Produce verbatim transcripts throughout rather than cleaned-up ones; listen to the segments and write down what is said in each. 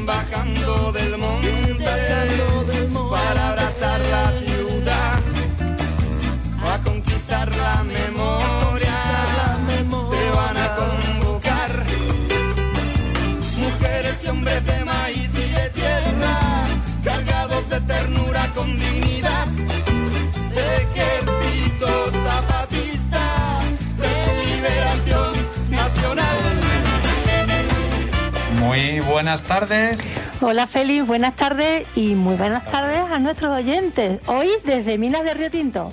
van bajando del monte, para abrazar la ciudad, a conquistar la memoria, te van a convocar. Mujeres y hombres de maíz y de tierra, cargados de ternura con dignidad. Ejército zapatista de liberación nacional. Muy buenas tardes. Hola Félix, buenas tardes y muy buenas tardes a nuestros oyentes. Hoy desde Minas de Río Tinto.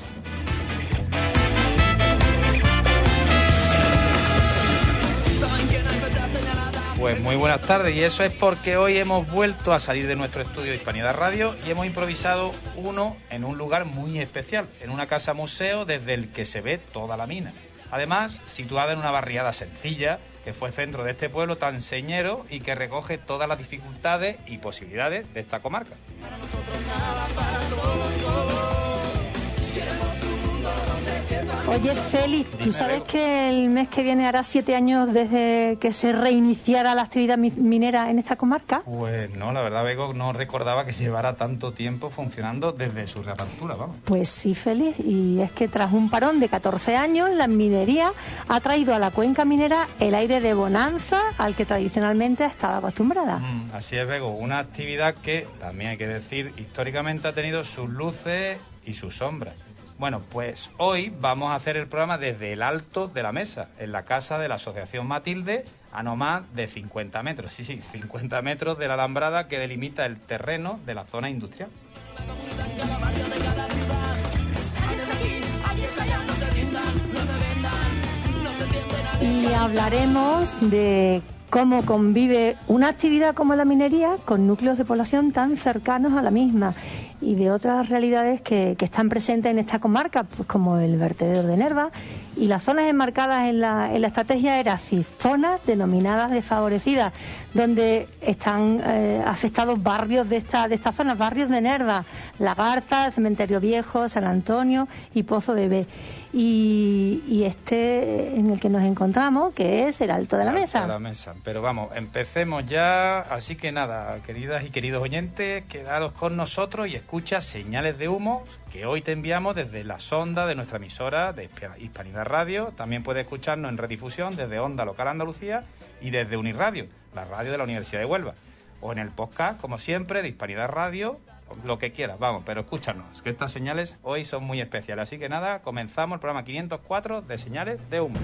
Pues muy buenas tardes, y eso es porque hoy hemos vuelto a salir de nuestro estudio de Hispanidad Radio y hemos improvisado uno en un lugar muy especial, en una casa museo desde el que se ve toda la mina. Además, situada en una barriada sencilla, que fue centro de este pueblo tan señero y que recoge todas las dificultades y posibilidades de esta comarca. Para nosotros nada, para todos, todos. Queremos un mundo donde quepa. Oye Félix, ¿tú Dime, sabes Bego. que el mes que viene hará siete años desde que se reiniciara la actividad mi- minera en esta comarca? Pues no, la verdad, Bego, no recordaba que llevara tanto tiempo funcionando desde su reapertura, vamos. Pues sí, Félix, y es que tras un parón de catorce años, la minería ha traído a la cuenca minera el aire de bonanza al que tradicionalmente estaba acostumbrada. Mm, así es, Bego, una actividad que, también hay que decir, históricamente ha tenido sus luces y sus sombras. Bueno, pues hoy vamos a hacer el programa desde el alto de la mesa, en la casa de la Asociación Matilde, a no más de cincuenta metros, sí, sí, cincuenta metros de la alambrada que delimita el terreno de la zona industrial. Y hablaremos de cómo convive una actividad como la minería con núcleos de población tan cercanos a la misma y de otras realidades que, que están presentes en esta comarca, pues como el vertedero de Nerva y las zonas enmarcadas en la, en la estrategia ERACID, zonas denominadas desfavorecidas, donde están eh, afectados barrios de esta de estas zonas, barrios de Nerva, La Garza, Cementerio Viejo, San Antonio y Pozo Bebé. Y, y este en el que nos encontramos, que es el Alto de la Alto Mesa. de la mesa. Pero vamos, empecemos ya. Así que nada, queridas y queridos oyentes, quedaros con nosotros y escucha Señales de Humo, que hoy te enviamos desde la sonda de nuestra emisora de Hispanidad Radio. También puedes escucharnos en redifusión desde Onda Local Andalucía y desde Unirradio, la radio de la Universidad de Huelva. O en el podcast, como siempre, de Hispanidad Radio, lo que quieras, vamos, pero escúchanos, que estas señales hoy son muy especiales. Así que nada, comenzamos el programa quinientos cuatro de Señales de Humo.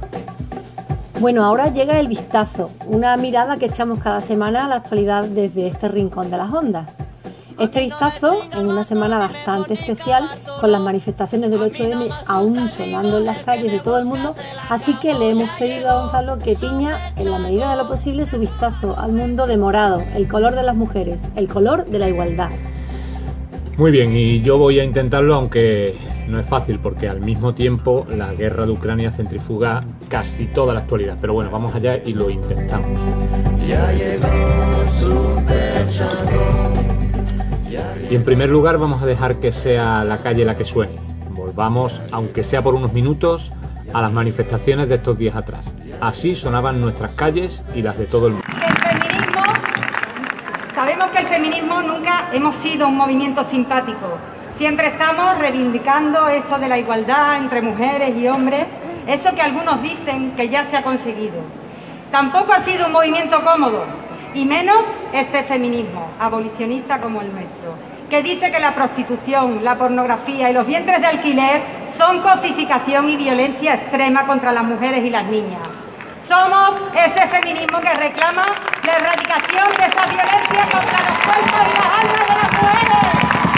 Bueno, ahora llega el vistazo, una mirada que echamos cada semana a la actualidad desde este rincón de las ondas. Este vistazo en una semana bastante especial, con las manifestaciones del ocho eme aún sonando en las calles de todo el mundo, así que le hemos pedido a Gonzalo que tiña, en la medida de lo posible, su vistazo al mundo de morado, el color de las mujeres, el color de la igualdad. Muy bien, y yo voy a intentarlo, aunque no es fácil, porque al mismo tiempo la guerra de Ucrania centrifuga casi toda la actualidad. Pero bueno, vamos allá y lo intentamos. Ya llegó el superchampión. Y en primer lugar vamos a dejar que sea la calle la que suene. Volvamos, aunque sea por unos minutos, a las manifestaciones de estos días atrás. Así sonaban nuestras calles y las de todo el mundo. El feminismo, sabemos que el feminismo nunca hemos sido un movimiento simpático. Siempre estamos reivindicando eso de la igualdad entre mujeres y hombres, eso que algunos dicen que ya se ha conseguido. Tampoco ha sido un movimiento cómodo, y menos este feminismo abolicionista como el nuestro, que dice que la prostitución, la pornografía y los vientres de alquiler son cosificación y violencia extrema contra las mujeres y las niñas. Somos ese feminismo que reclama la erradicación de esa violencia contra los cuerpos y las almas de las mujeres.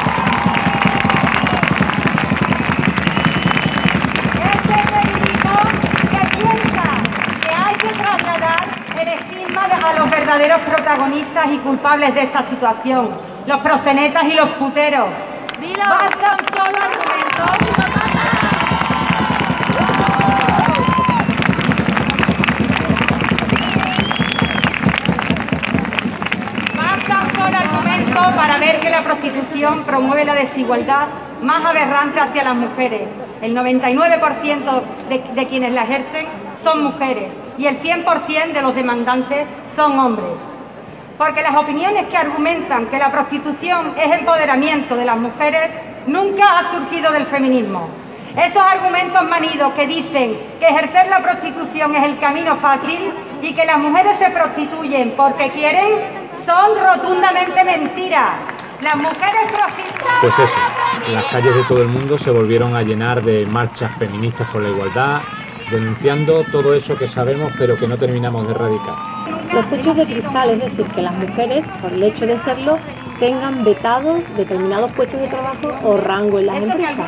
Ese feminismo que piensa que hay que trasladar el estigma a los verdaderos protagonistas y culpables de esta situación, los proxenetas y los puteros. Bastan solo argumentos. Bastan solo argumentos para ver que la prostitución promueve la desigualdad más aberrante hacia las mujeres. El noventa y nueve por ciento de, de quienes la ejercen son mujeres y el cien por ciento de los demandantes son hombres. porque las opiniones que argumentan que la prostitución es empoderamiento de las mujeres nunca ha surgido del feminismo. Esos argumentos manidos que dicen que ejercer la prostitución es el camino fácil y que las mujeres se prostituyen porque quieren son rotundamente mentiras. Las mujeres prostitutas... Pues eso, las calles de todo el mundo se volvieron a llenar de marchas feministas por la igualdad, denunciando todo eso que sabemos pero que no terminamos de erradicar. Los techos de cristal, es decir, que las mujeres, por el hecho de serlo, tengan vetados determinados puestos de trabajo o rango en las empresas.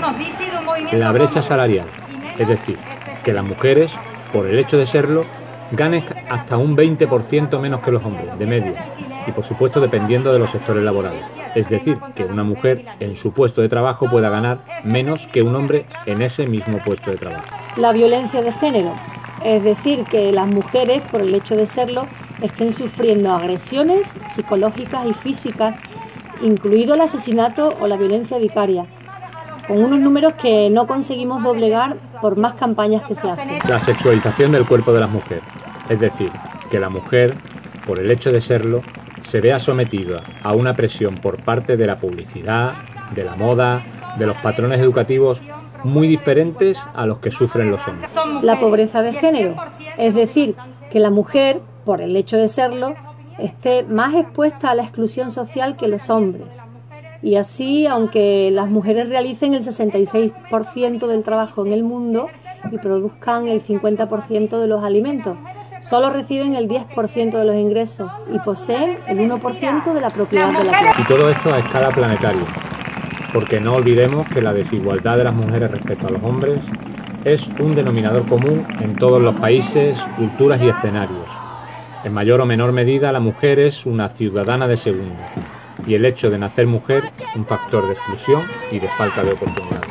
La brecha salarial, es decir, que las mujeres, por el hecho de serlo, ganen hasta un veinte por ciento menos que los hombres, de media, y por supuesto dependiendo de los sectores laborales. Es decir, que una mujer en su puesto de trabajo pueda ganar menos que un hombre en ese mismo puesto de trabajo. La violencia de género, es decir, que las mujeres, por el hecho de serlo, estén sufriendo agresiones psicológicas y físicas, incluido el asesinato o la violencia vicaria, con unos números que no conseguimos doblegar por más campañas que se hacen. La sexualización del cuerpo de las mujeres, es decir, que la mujer, por el hecho de serlo, se vea sometida a una presión por parte de la publicidad, de la moda, de los patrones educativos muy diferentes a los que sufren los hombres. La pobreza de género, es decir, que la mujer, por el hecho de serlo, esté más expuesta a la exclusión social que los hombres. Y así, aunque las mujeres realicen el sesenta y seis por ciento del trabajo en el mundo y produzcan el cincuenta por ciento de los alimentos, solo reciben el diez por ciento de los ingresos y poseen el uno por ciento de la propiedad de la tierra. Y todo esto a escala planetaria, porque no olvidemos que la desigualdad de las mujeres respecto a los hombres es un denominador común en todos los países, culturas y escenarios. En mayor o menor medida, la mujer es una ciudadana de segunda, y el hecho de nacer mujer, un factor de exclusión y de falta de oportunidades.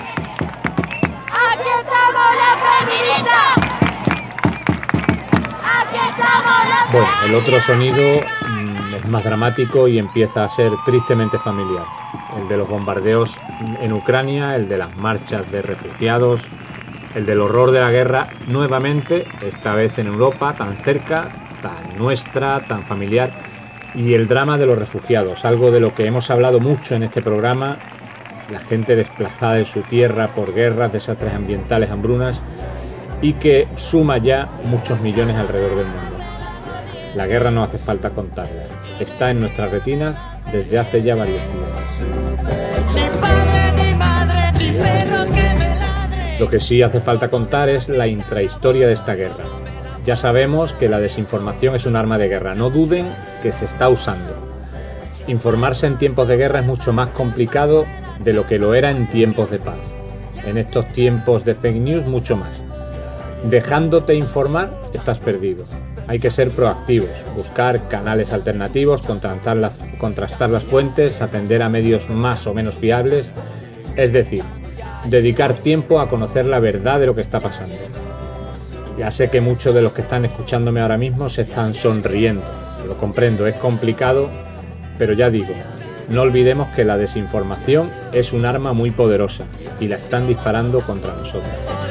¡Aquí estamos las feministas! ¡Aquí estamos las feministas! Bueno, el otro sonido mmm, es más dramático y empieza a ser tristemente familiar. El de los bombardeos en Ucrania, el de las marchas de refugiados, el del horror de la guerra, nuevamente, esta vez en Europa, tan cerca, tan nuestra, tan familiar, y el drama de los refugiados, algo de lo que hemos hablado mucho en este programa, la gente desplazada de su tierra por guerras, desastres ambientales, hambrunas, y que suma ya muchos millones alrededor del mundo. La guerra no hace falta contarla, está en nuestras retinas desde hace ya varios días. Ni padre, ni madre, ni perro que me ladre. Lo que sí hace falta contar es la intrahistoria de esta guerra. Ya sabemos que la desinformación es un arma de guerra, no duden que se está usando. Informarse en tiempos de guerra es mucho más complicado de lo que lo era en tiempos de paz. En estos tiempos de fake news, mucho más. Dejándote informar, estás perdido. Hay que ser proactivos, buscar canales alternativos, contrastar las, contrastar las fuentes, atender a medios más o menos fiables, es decir, dedicar tiempo a conocer la verdad de lo que está pasando. Ya sé que muchos de los que están escuchándome ahora mismo se están sonriendo, lo comprendo, es complicado, pero ya digo, no olvidemos que la desinformación es un arma muy poderosa y la están disparando contra nosotros.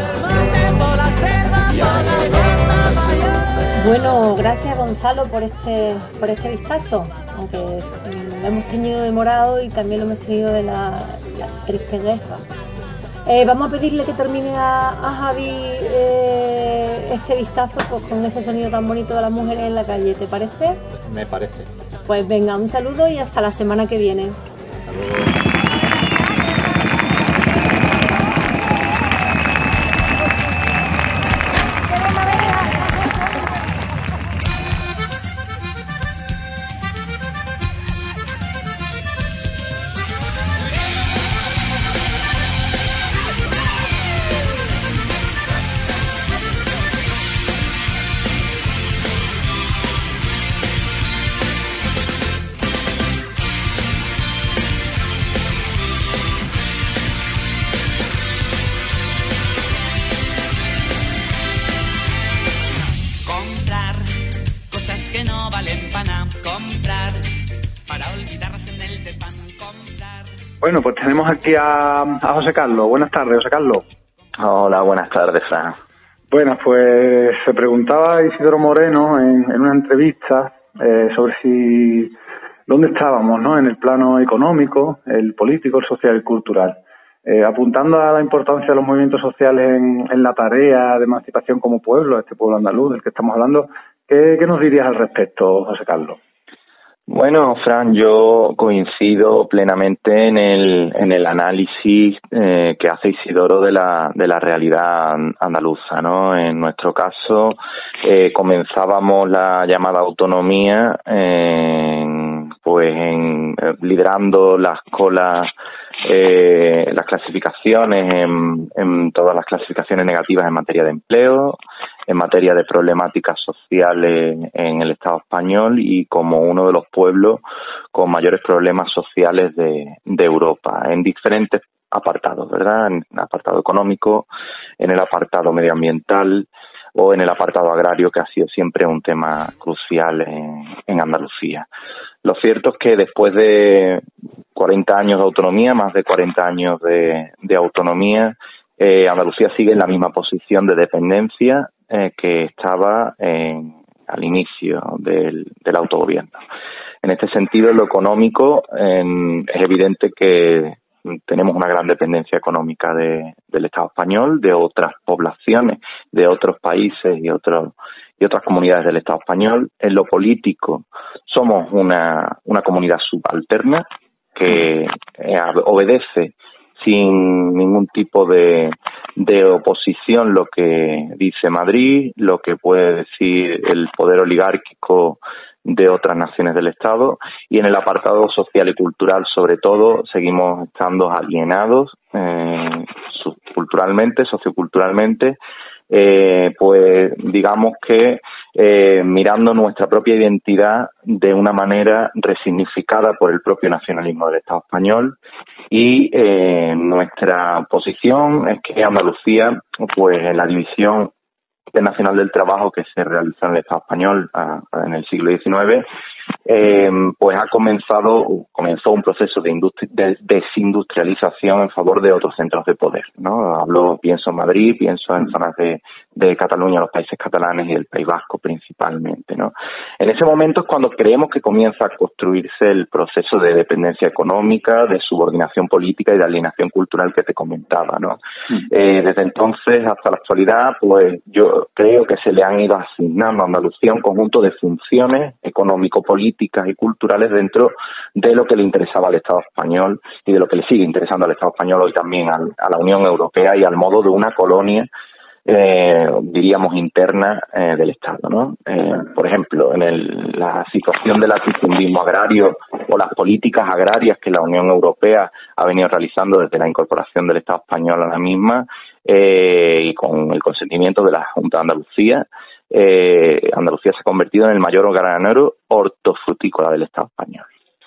Bueno, gracias Gonzalo por este por este vistazo, aunque lo hemos tenido de morado y también lo hemos tenido de la, la triste guerra. Eh, vamos a pedirle que termine a, a Javi eh, este vistazo pues, con ese sonido tan bonito de las mujeres en la calle, ¿te parece? Me parece. Pues venga, un saludo y hasta la semana que viene. Hasta luego. Bueno, pues tenemos aquí a, a José Carlos. Buenas tardes, José Carlos. Hola, buenas tardes, Fran. Bueno, pues se preguntaba Isidoro Moreno en, en una entrevista eh, sobre si dónde estábamos, ¿no? En el plano económico, el político, el social y el cultural. Eh, apuntando a la importancia de los movimientos sociales en, en la tarea de emancipación como pueblo, este pueblo andaluz del que estamos hablando, ¿qué, qué nos dirías al respecto, José Carlos? Bueno, Fran, yo coincido plenamente en el en el análisis eh, que hace Isidoro de la de la realidad andaluza, ¿no? En nuestro caso, eh, comenzábamos la llamada autonomía, eh, pues en, liderando las colas, eh, las clasificaciones en, en todas las clasificaciones negativas en materia de empleo, en materia de problemáticas sociales en el Estado español y como uno de los pueblos con mayores problemas sociales de, de Europa, en diferentes apartados, ¿verdad? En el apartado económico, en el apartado medioambiental o en el apartado agrario, que ha sido siempre un tema crucial en, en Andalucía. Lo cierto es que después de cuarenta años de autonomía, más de cuarenta años de, de autonomía, eh, Andalucía sigue en la misma posición de dependencia eh, que estaba en, al inicio del, del autogobierno. En este sentido, en lo económico, en, es evidente que tenemos una gran dependencia económica de, del Estado español, de otras poblaciones, de otros países y otros y otras comunidades del Estado español. En lo político, somos una, una comunidad subalterna que eh, obedece sin ningún tipo de, de oposición lo que dice Madrid, lo que puede decir el poder oligárquico de otras naciones del Estado, y en el apartado social y cultural, sobre todo, seguimos estando alienados eh, culturalmente, socioculturalmente, eh, pues digamos que eh, mirando nuestra propia identidad de una manera resignificada por el propio nacionalismo del Estado español, y eh, nuestra posición es que Andalucía, pues en la división internacional del trabajo que se realizó en el Estado español a, a, en el siglo diecinueve, eh, pues ha comenzado, comenzó un proceso de, industri- de desindustrialización en favor de otros centros de poder, ¿no? Hablo, pienso en Madrid, pienso en zonas de, de Cataluña, los países catalanes y el País Vasco principalmente, ¿no? En ese momento es cuando creemos que comienza a construirse el proceso de dependencia económica, de subordinación política y de alienación cultural que te comentaba, ¿no? Mm. Eh, desde entonces hasta la actualidad, pues yo creo que se le han ido asignando a Andalucía un conjunto de funciones económico-políticas y culturales dentro de lo que le interesaba al Estado español y de lo que le sigue interesando al Estado español hoy también al, a la Unión Europea y al modo de una colonia, eh, diríamos, interna eh, del Estado, ¿no? Eh, por ejemplo, en el, la situación del latifundismo agrario o las políticas agrarias que la Unión Europea ha venido realizando desde la incorporación del Estado español a la misma, eh, y con el consentimiento de la Junta de Andalucía, eh, Andalucía se ha convertido en el mayor granero hortofrutícola del Estado español.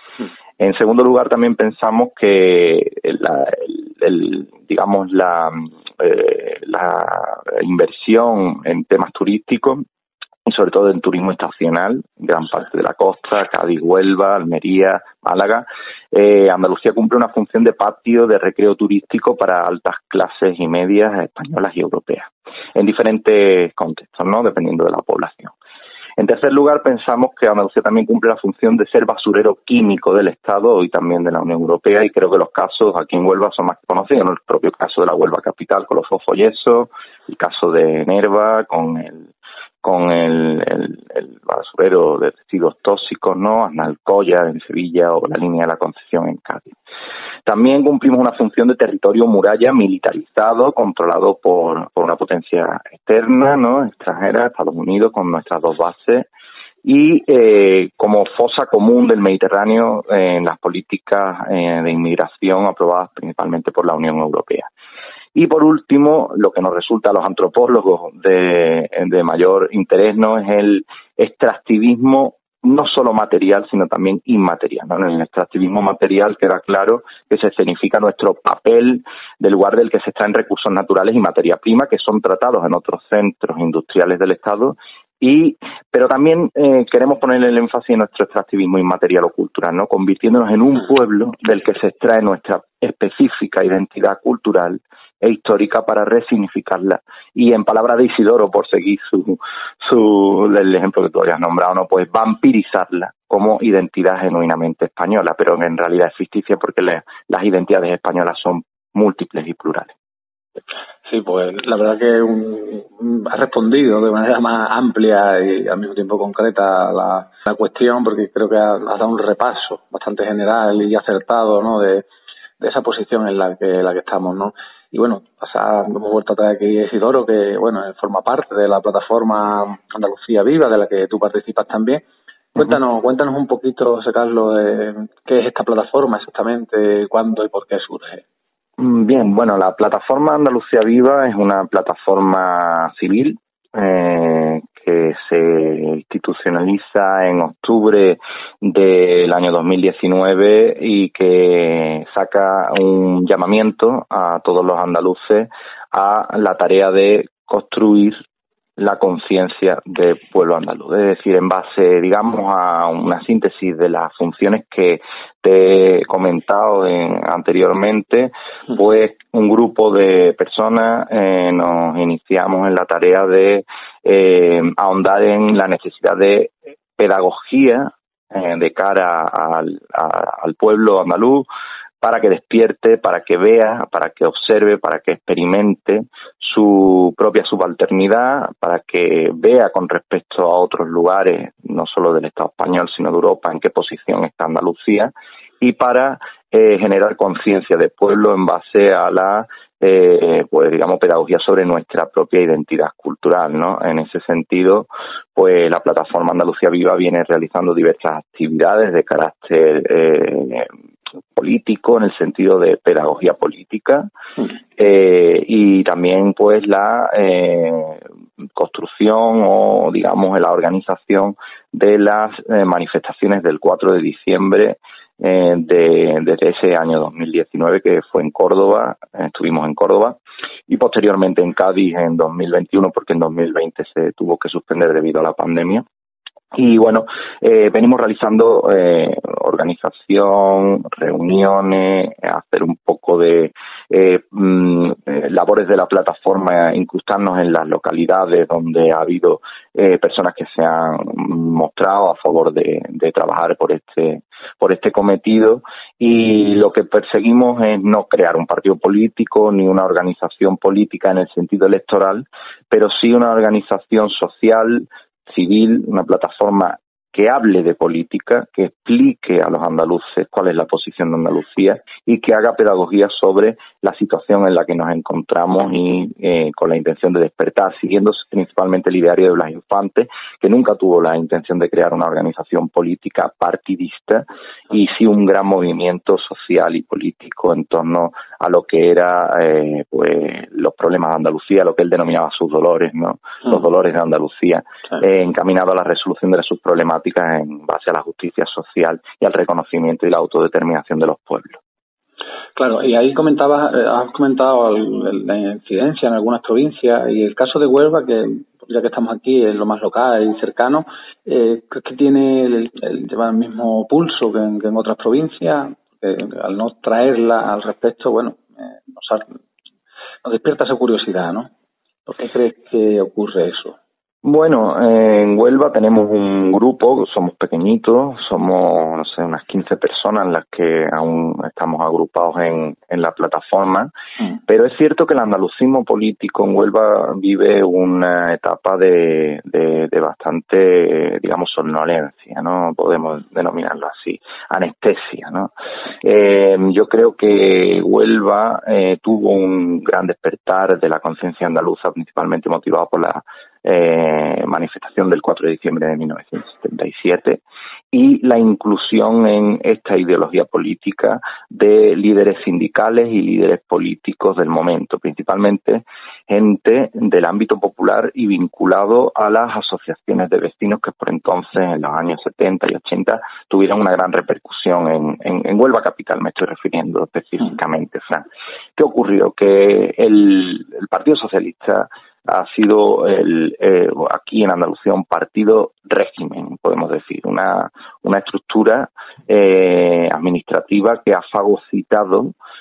En segundo lugar, también pensamos que la, el, el, digamos la, eh, la inversión en temas turísticos y sobre todo en turismo estacional, gran parte de la costa, Cádiz, Huelva, Almería, Málaga, eh, Andalucía cumple una función de patio de recreo turístico para altas clases y medias españolas y europeas, en diferentes contextos, ¿no? Dependiendo de la población. En tercer lugar, pensamos que Andalucía también cumple la función de ser basurero químico del Estado y también de la Unión Europea, y creo que los casos aquí en Huelva son más conocidos, ¿no? El propio caso de la Huelva capital con los fosfoyesos, el caso de Nerva con el con el, el, el basurero de residuos tóxicos, ¿no? Aznalcóllar en Sevilla o la línea de la Concepción en Cádiz. También cumplimos una función de territorio muralla militarizado, controlado por, por una potencia externa, ¿no? Extranjera, Estados Unidos, con nuestras dos bases, y eh, como fosa común del Mediterráneo eh, en las políticas eh, de inmigración aprobadas principalmente por la Unión Europea. Y por último, lo que nos resulta a los antropólogos de, de mayor interés, ¿no? Es el extractivismo no solo material, sino también inmaterial, ¿no? En el extractivismo material queda claro que se escenifica nuestro papel del lugar del que se extraen recursos naturales y materia prima que son tratados en otros centros industriales del Estado, y pero también eh, queremos poner el énfasis en nuestro extractivismo inmaterial o cultural, ¿no? Convirtiéndonos en un pueblo del que se extrae nuestra específica identidad cultural e histórica para resignificarla. Y en palabras de Isidoro, por seguir su, su el ejemplo que tú habías nombrado, ¿no? Pues vampirizarla como identidad genuinamente española, pero en realidad es ficticia porque le, las identidades españolas son múltiples y plurales. Sí, pues la verdad que un, un, ha respondido de manera más amplia y al mismo tiempo concreta la, la cuestión, porque creo que ha, ha dado un repaso bastante general y acertado, ¿no?, de, de esa posición en la que, la que estamos, ¿no? Y bueno, pasa, hemos vuelto a traer aquí a Isidoro, que bueno, forma parte de la plataforma Andalucía Viva, de la que tú participas también. Cuéntanos, uh-huh. cuéntanos un poquito, José Carlos, de qué es esta plataforma exactamente, cuándo y por qué surge. Bien, bueno, la plataforma Andalucía Viva es una plataforma civil eh, que se institucionaliza en octubre del año dos mil diecinueve y que saca un llamamiento a todos los andaluces a la tarea de construir la conciencia del pueblo andaluz, es decir, en base, digamos, a una síntesis de las funciones que te he comentado en, anteriormente, pues un grupo de personas eh, nos iniciamos en la tarea de eh, ahondar en la necesidad de pedagogía eh, de cara al, a, al pueblo andaluz, para que despierte, para que vea, para que observe, para que experimente su propia subalternidad, para que vea con respecto a otros lugares, no solo del Estado español, sino de Europa, en qué posición está Andalucía, y para eh, generar conciencia de pueblo en base a la, eh, pues digamos, pedagogía sobre nuestra propia identidad cultural, ¿no? En ese sentido, pues la plataforma Andalucía Viva viene realizando diversas actividades de carácter eh, político, en el sentido de pedagogía política, eh, y también pues la eh, construcción o digamos la organización de las eh, manifestaciones del cuatro de diciembre eh, de, de ese año dos mil diecinueve, que fue en Córdoba, eh, estuvimos en Córdoba, y posteriormente en Cádiz en dos mil veintiuno, porque en dos mil veinte se tuvo que suspender debido a la pandemia. Y bueno, eh, venimos realizando eh, organización, reuniones, hacer un poco de eh, mm, eh, labores de la plataforma, incrustarnos en las localidades donde ha habido eh, personas que se han mostrado a favor de, de trabajar por este por este cometido, y lo que perseguimos es no crear un partido político ni una organización política en el sentido electoral, pero sí una organización social, civil, una plataforma que hable de política, que explique a los andaluces cuál es la posición de Andalucía y que haga pedagogía sobre la situación en la que nos encontramos, y eh, con la intención de despertar, siguiendo principalmente el ideario de Blas Infante, que nunca tuvo la intención de crear una organización política partidista, y sí un gran movimiento social y político en torno a lo que era eh, pues los problemas de Andalucía, lo que él denominaba sus dolores, ¿no? Mm. Los dolores de Andalucía, sí. eh, encaminado a la resolución de sus problemáticas en base a la justicia social y al reconocimiento y la autodeterminación de los pueblos. Claro, y ahí comentabas, eh, has comentado el, la incidencia en algunas provincias, y el caso de Huelva, que ya que estamos aquí es lo más local y cercano, eh, ¿crees que tiene el, el, lleva el mismo pulso que en, que en otras provincias? Eh, al no traerla al respecto, bueno, eh, nos, nos despierta esa curiosidad, ¿no? ¿Por qué crees que ocurre eso? Bueno, eh, en Huelva tenemos un grupo, somos pequeñitos, somos, no sé, unas quince personas las que aún estamos agrupados en, en la plataforma, mm. pero es cierto que el andalucismo político en Huelva vive una etapa de, de, de bastante, digamos, somnolencia, ¿no? Podemos denominarlo así, anestesia, ¿no? Eh, yo creo que Huelva eh, tuvo un gran despertar de la conciencia andaluza, principalmente motivado por la Eh, manifestación del cuatro de diciembre de mil novecientos setenta y siete, y la inclusión en esta ideología política de líderes sindicales y líderes políticos del momento, principalmente gente del ámbito popular y vinculado a las asociaciones de vecinos que por entonces, en los años setenta y ochenta, tuvieron una gran repercusión en, en, en Huelva capital, me estoy refiriendo específicamente, Fran. ¿Qué ocurrió? Que el, el Partido Socialista ha sido el, eh, aquí en Andalucía un partido régimen, podemos decir, una, una estructura eh, administrativa que ha fagocitado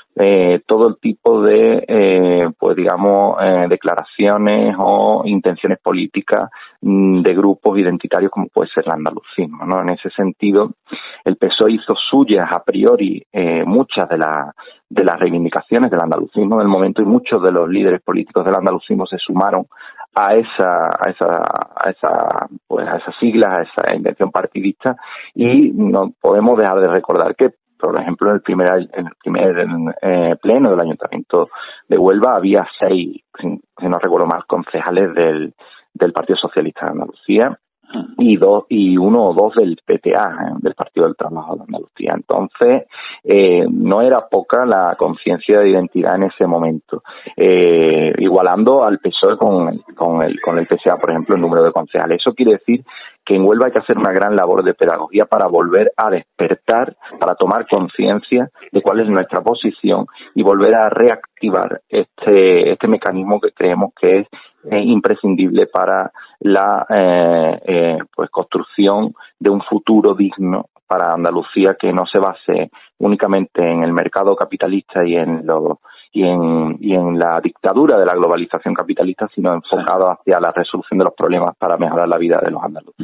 eh, todo el tipo de, eh, pues digamos, eh, declaraciones o intenciones políticas mmm, de grupos identitarios como puede ser el andalucismo, ¿no? En ese sentido, el P S O E hizo suyas a priori eh, muchas de las de las reivindicaciones del andalucismo del momento, y muchos de los líderes políticos del andalucismo se sumaron a esa a esa a esa pues a esas siglas, a esa intención partidista, y no podemos dejar de recordar que, por ejemplo, en el primer en el primer eh, pleno del Ayuntamiento de Huelva había seis, si, si no recuerdo mal, concejales del del Partido Socialista de Andalucía y dos y uno o dos del P T A, ¿eh? Del Partido del Trabajo de Andalucía. Entonces, eh, no era poca la conciencia de identidad en ese momento, eh, igualando al P S O E con, con el con el P S A, por ejemplo, el número de concejales. Eso quiere decir que en Huelva hay que hacer una gran labor de pedagogía para volver a despertar, para tomar conciencia de cuál es nuestra posición y volver a reactivar este este mecanismo que creemos que es eh, imprescindible para la eh, eh, pues construcción de un futuro digno para Andalucía, que no se base únicamente en el mercado capitalista y en los y en y en la dictadura de la globalización capitalista, sino enfocado hacia la resolución de los problemas para mejorar la vida de los andaluces.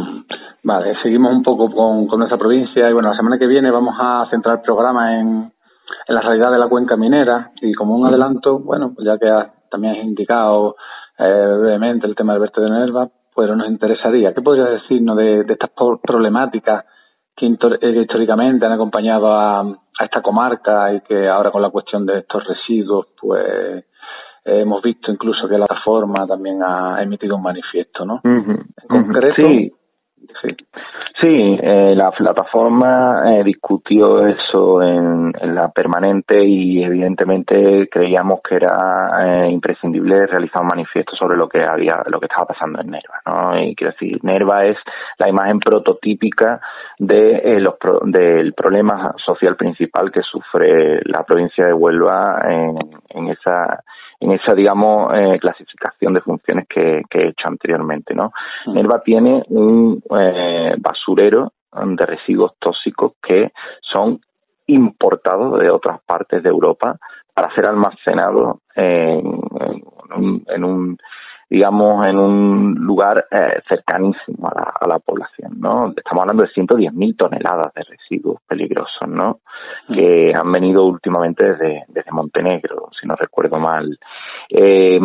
Vale, seguimos un poco con, con nuestra provincia, y bueno, la semana que viene vamos a centrar el programa en, en la realidad de la cuenca minera, y como un adelanto, bueno, pues ya que has, también has indicado eh, brevemente el tema del vertedero de Nerva, pues nos interesaría, ¿qué podrías decirnos de, de estas problemáticas que históricamente han acompañado a, a esta comarca, y que ahora con la cuestión de estos residuos, pues eh, hemos visto incluso que la plataforma también ha emitido un manifiesto, ¿no? Uh-huh. En concreto, sí, sí, sí eh, la plataforma eh, discutió eso en, en la permanente, y evidentemente creíamos que era eh, imprescindible realizar un manifiesto sobre lo que había, lo que estaba pasando en Nerva, ¿no? Y quiero decir, Nerva es la imagen prototípica de eh, los pro, del problema social principal que sufre la provincia de Huelva en, en esa en esa, digamos, eh, clasificación de funciones que, que he hecho anteriormente, ¿no? Mm. Nerva tiene un eh, basurero de residuos tóxicos que son importados de otras partes de Europa para ser almacenados en, en, un, en un digamos, en un lugar eh, cercanísimo a la, a la población, ¿no? Estamos hablando de ciento diez mil toneladas de residuos peligrosos, ¿no? Que han venido últimamente desde, desde Montenegro, si no recuerdo mal. Eh,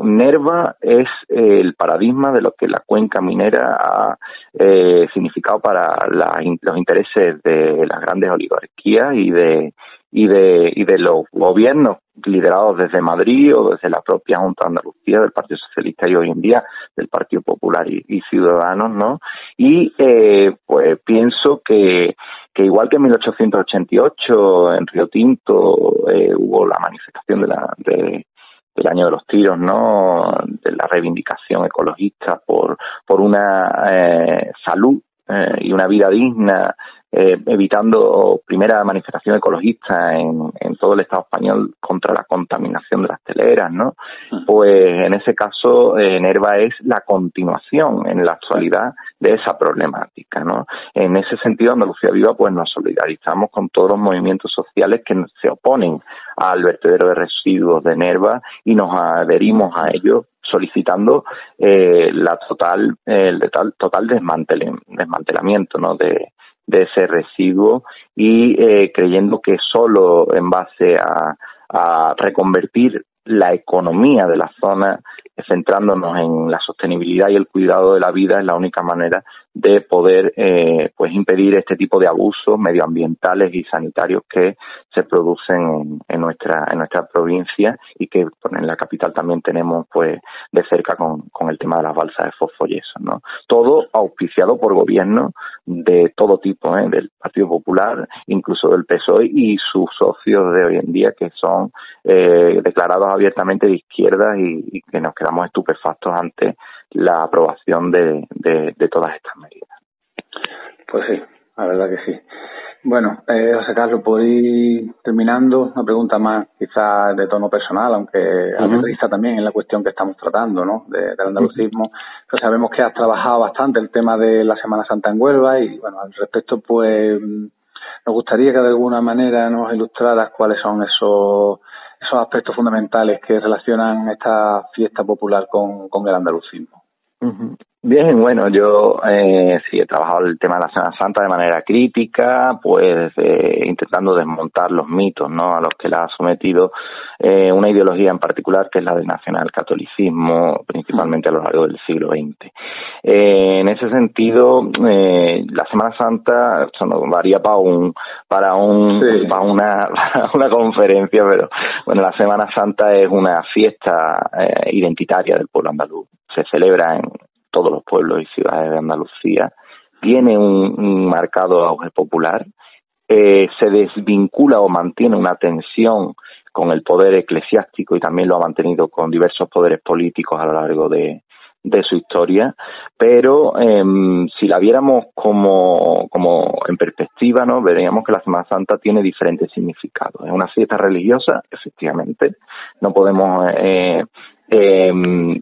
Nerva es eh, el paradigma de lo que la cuenca minera ha eh, significado para la, los intereses de las grandes oligarquías y de y de y de los gobiernos liderados desde Madrid o desde la propia Junta de Andalucía del Partido Socialista, y hoy en día del Partido Popular y, y Ciudadanos, ¿no? Y eh, pues pienso que que igual que en mil ochocientos ochenta y ocho en Río Tinto eh, hubo la manifestación de la de del año de los tiros, ¿no? De la reivindicación ecologista por por una eh, salud eh, y una vida digna, eh, evitando primera manifestación ecologista en, en todo el Estado español contra la contaminación de las teleras, ¿no? Pues en ese caso eh, Nerva es la continuación en la actualidad de esa problemática, ¿no? En ese sentido, Andalucía Viva, pues nos solidarizamos con todos los movimientos sociales que se oponen al vertedero de residuos de Nerva, y nos adherimos a ellos solicitando eh, la total el total, total desmantel, desmantelamiento, ¿no? de de ese residuo, y eh, creyendo que solo en base a, a reconvertir la economía de la zona, centrándonos en la sostenibilidad y el cuidado de la vida, es la única manera de poder eh, pues impedir este tipo de abusos medioambientales y sanitarios que se producen en, en nuestra en nuestra provincia, y que pues, en la capital también tenemos pues de cerca con, con el tema de las balsas de fosfoyeso, ¿no? Todo auspiciado por gobiernos de todo tipo, ¿eh? Del Partido Popular, incluso del P S O E y sus socios de hoy en día, que son eh, declarados abiertamente de izquierda, y, y que nos quedamos estupefactos ante la aprobación de, de, de todas estas medidas. Pues sí, la verdad que sí. Bueno, eh, José Carlos, por ir terminando, una pregunta más quizás de tono personal, aunque uh-huh. aterriza también en la cuestión que estamos tratando, ¿no? De, del andalucismo. Uh-huh. Pero sabemos que has trabajado bastante el tema de la Semana Santa en Huelva, y bueno, al respecto, pues nos gustaría que de alguna manera nos ilustraras cuáles son esos, esos aspectos fundamentales que relacionan esta fiesta popular con, con el andalucismo. Uh-huh. Bien, bueno, yo eh, sí he trabajado el tema de la Semana Santa de manera crítica, pues eh, intentando desmontar los mitos, ¿no?, a los que la ha sometido eh, una ideología en particular, que es la del nacionalcatolicismo, principalmente a lo largo del siglo veinte. Eh, en ese sentido, eh, la Semana Santa, esto no varía para un para un sí. para una para una conferencia, pero bueno, la Semana Santa es una fiesta eh, identitaria del pueblo andaluz. Se celebra en todos los pueblos y ciudades de Andalucía, tiene un, un marcado auge popular, eh, se desvincula o mantiene una tensión con el poder eclesiástico y también lo ha mantenido con diversos poderes políticos a lo largo de, de su historia, pero eh, si la viéramos como, como en perspectiva, ¿no?, veríamos que la Semana Santa tiene diferentes significados. Es una fiesta religiosa, efectivamente, no podemos eh, Eh,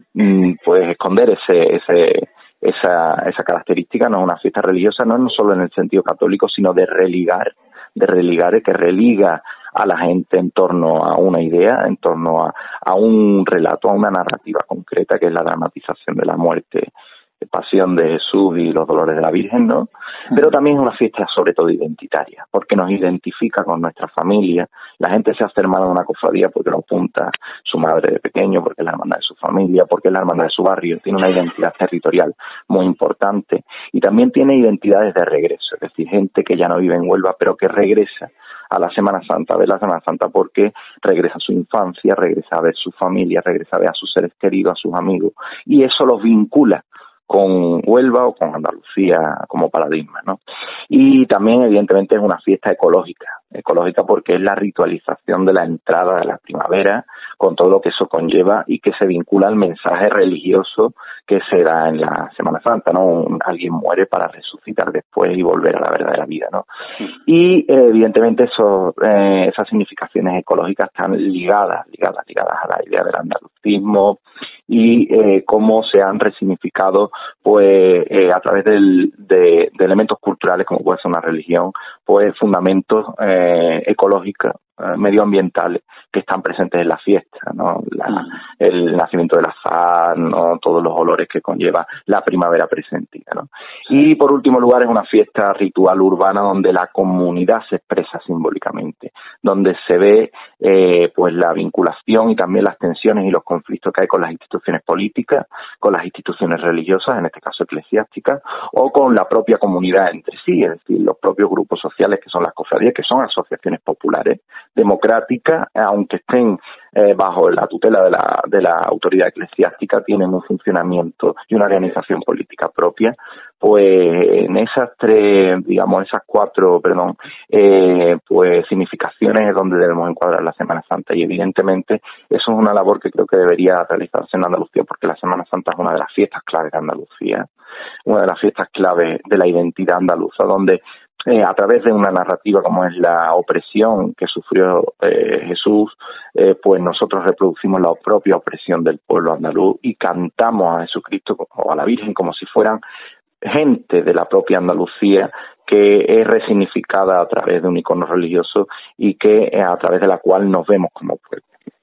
pues esconder ese, ese, esa, esa característica. No es una fiesta religiosa, no, no solo en el sentido católico, sino de religar, de religar, que religa a la gente en torno a una idea, en torno a, a un relato, a una narrativa concreta, que es la dramatización de la muerte, pasión de Jesús y los dolores de la Virgen, ¿no? Pero también es una fiesta sobre todo identitaria, porque nos identifica con nuestra familia. La gente se hace hermana de una cofradía porque lo apunta su madre de pequeño, porque es la hermandad de su familia, porque es la hermandad de su barrio. Tiene una identidad territorial muy importante y también tiene identidades de regreso, es decir, gente que ya no vive en Huelva, pero que regresa a la Semana Santa, a ver la Semana Santa porque regresa a su infancia, regresa a ver su familia, regresa a ver a sus seres queridos, a sus amigos, y eso los vincula con Huelva o con Andalucía como paradigma, ¿no? Y también, evidentemente, es una fiesta ecológica, ecológica porque es la ritualización de la entrada de la primavera, con todo lo que eso conlleva y que se vincula al mensaje religioso que se da en la Semana Santa, ¿no? Un, alguien muere para resucitar después y volver a la verdadera vida, ¿no? Y, eh, evidentemente, eso, eh, esas significaciones ecológicas están ligadas, ligadas, ligadas a la idea del andalucismo y eh, cómo se han resignificado pues eh, a través del, de, de elementos culturales como puede ser una religión, pues fundamentos eh, ecológicos, eh, medioambientales que están presentes en la fiesta, ¿no? La, el nacimiento del azar, ¿no?, todos los olores que conlleva la primavera presentida, ¿no? Y por último lugar es una fiesta ritual urbana donde la comunidad se expresa simbólicamente, donde se ve eh, pues la vinculación y también las tensiones y los conflictos que hay con las instituciones políticas, con las instituciones religiosas, en este caso eclesiásticas, o con la propia comunidad entre sí, es decir, los propios grupos sociales que son las cofradías, que son asociaciones populares, democráticas, aunque estén eh, bajo la tutela de la, de la autoridad eclesiástica, tienen un funcionamiento y una organización política propia. Pues en esas tres, digamos, esas cuatro, perdón, eh, pues significaciones es donde debemos encuadrar la Semana Santa, y evidentemente eso es una labor que creo que debería realizarse en Andalucía, porque la Semana Santa es una de las fiestas claves de Andalucía, una de las fiestas claves de la identidad andaluza, donde Eh, a través de una narrativa como es la opresión que sufrió eh, Jesús, eh, pues nosotros reproducimos la propia opresión del pueblo andaluz y cantamos a Jesucristo o a la Virgen como si fueran gente de la propia Andalucía, que es resignificada a través de un icono religioso y que eh, a través de la cual nos vemos como pueblo.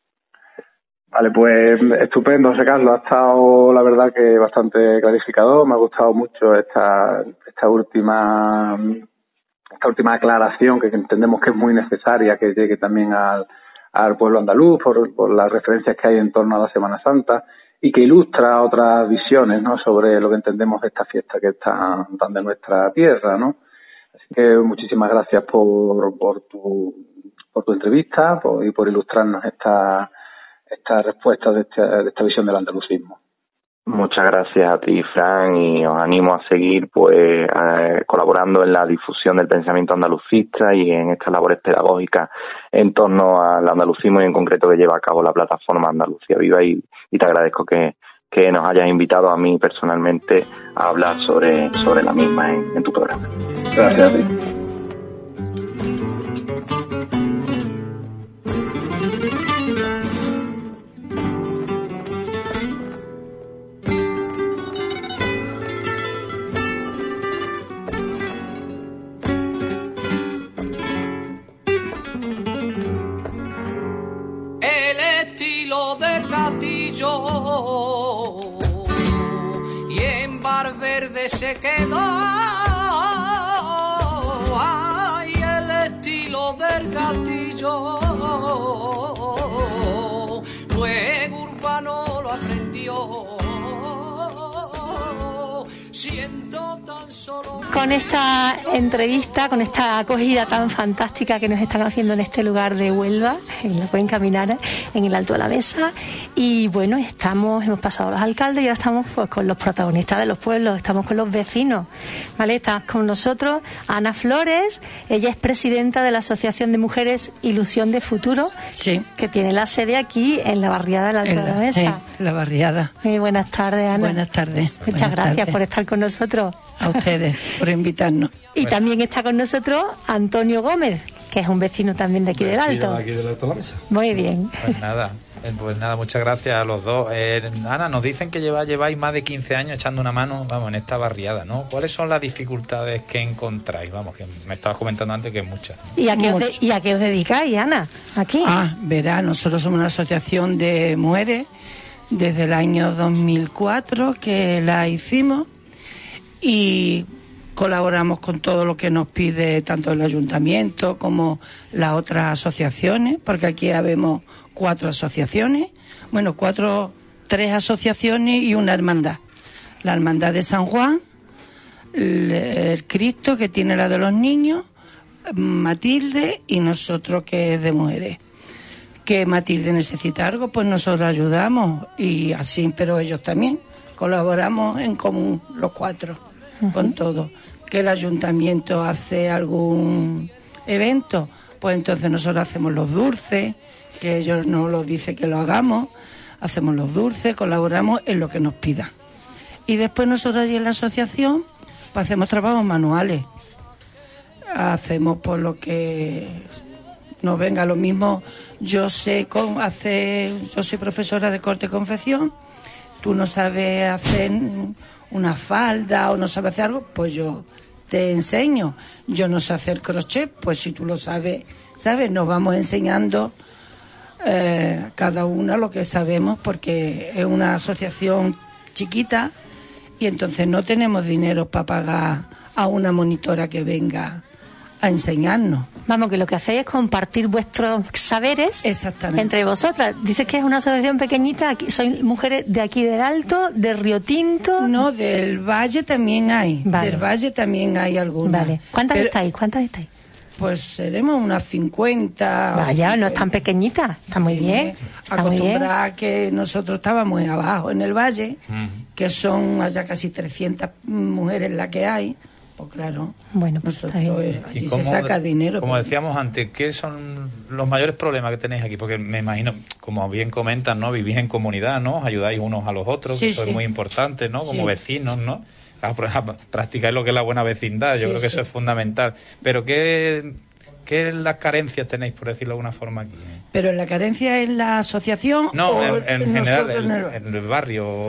Vale, pues estupendo, José Carlos. Ha estado, la verdad, que bastante clarificador. Me ha gustado mucho esta, esta última... esta última aclaración que entendemos que es muy necesaria que llegue también al, al pueblo andaluz por, por las referencias que hay en torno a la Semana Santa y que ilustra otras visiones, ¿no?, sobre lo que entendemos de esta fiesta que es tan, tan de nuestra tierra, ¿no? Así que muchísimas gracias por, por, tu, por tu entrevista por, y por ilustrarnos esta, esta respuesta de esta, de esta visión del andalucismo. Muchas gracias a ti, Fran, y os animo a seguir pues eh, colaborando en la difusión del pensamiento andalucista y en estas labores pedagógicas en torno al andalucismo y en concreto que lleva a cabo la plataforma Andalucía Viva, y, y te agradezco que, que nos hayas invitado a mí personalmente a hablar sobre, sobre la misma en, en tu programa. Gracias a ti. que se quedó. Ay, el estilo del castillo, luego Urbano lo aprendió. Siento tan solo. Con esta entrevista, con esta acogida tan fantástica que nos están haciendo en este lugar de Huelva, en la Cuenca Minara, en el Alto de la Mesa, y bueno, estamos, hemos pasado a los alcaldes y ahora estamos pues con los protagonistas de los pueblos, estamos con los vecinos, ¿vale? Está con nosotros Ana Flores, ella es presidenta de la Asociación de Mujeres Ilusión de Futuro, sí, que tiene la sede aquí en la barriada del Alto en de la la, Mesa. Sí, la barriada. Muy buenas tardes, Ana. Buenas tardes. Muchas Buenas gracias tardes. por estar con nosotros. A ustedes, por invitarnos. Y bueno, también está con nosotros Antonio Gómez, que es un vecino también de aquí del Alto. De aquí del Alto de la Mesa. Muy bien. Pues nada, eh, pues nada, muchas gracias a los dos. Eh, Ana, nos dicen que lleva, lleváis más de quince años echando una mano, vamos, en esta barriada, ¿no? ¿Cuáles son las dificultades que encontráis? Vamos, que me estabas comentando antes que muchas. ¿Y a qué, os, de, ¿y a qué os dedicáis, Ana? Aquí. Ah, verá, nosotros somos una asociación de mujeres desde el año dos mil cuatro que la hicimos y colaboramos con todo lo que nos pide tanto el ayuntamiento como las otras asociaciones, porque aquí habemos cuatro asociaciones, bueno, cuatro, tres asociaciones y una hermandad. La hermandad de San Juan, el, el Cristo, que tiene la de los niños, Matilde, y nosotros, que es de mujeres. Que Matilde necesita algo, pues nosotros ayudamos, y así, pero ellos también. Colaboramos en común los cuatro, uh-huh, con todo. Que el ayuntamiento hace algún evento, pues entonces nosotros hacemos los dulces, que ellos nos lo dicen que lo hagamos, hacemos los dulces, colaboramos en lo que nos pidan. Y después nosotros allí en la asociación pues hacemos trabajos manuales, hacemos por lo que nos venga. Lo mismo, yo sé cómo hacer, yo soy profesora de corte y confección, tú no sabes hacer una falda o no sabes hacer algo, pues yo te enseño. Yo no sé hacer crochet, pues si tú lo sabes, ¿sabes? Nos vamos enseñando eh, cada una lo que sabemos, porque es una asociación chiquita y entonces no tenemos dinero para pagar a una monitora que venga a enseñarnos. Vamos, que lo que hacéis es compartir vuestros saberes. Exactamente. Entre vosotras. Dices que es una asociación pequeñita, aquí, sois mujeres de aquí del Alto, de Río Tinto. No, del Valle también hay. Vale. Del Valle también hay algunas. Vale. ¿Cuántas Pero, estáis? ¿Cuántas estáis? Pues seremos unas cincuenta. Vaya, no es tan pequeñita. Está muy sí, bien. Está acostumbrada a que nosotros estábamos abajo en el Valle, mm. que son allá casi trescientas mujeres las que hay. Pues claro, bueno, pues nosotros eh, allí se saca dinero. Como decíamos antes, ¿qué son los mayores problemas que tenéis aquí? Porque me imagino, como bien comentan, ¿no? Vivís en comunidad, ¿no? Ayudáis unos a los otros, sí, eso sí. es muy importante, ¿no? Como sí. vecinos, ¿no? A, a, practicar lo que es la buena vecindad, yo sí, creo que sí. eso es fundamental. Pero ¿qué, qué las carencias tenéis, por decirlo de alguna forma, aquí? ¿Pero la carencia en la asociación? No, o en, en general, en el, en el barrio.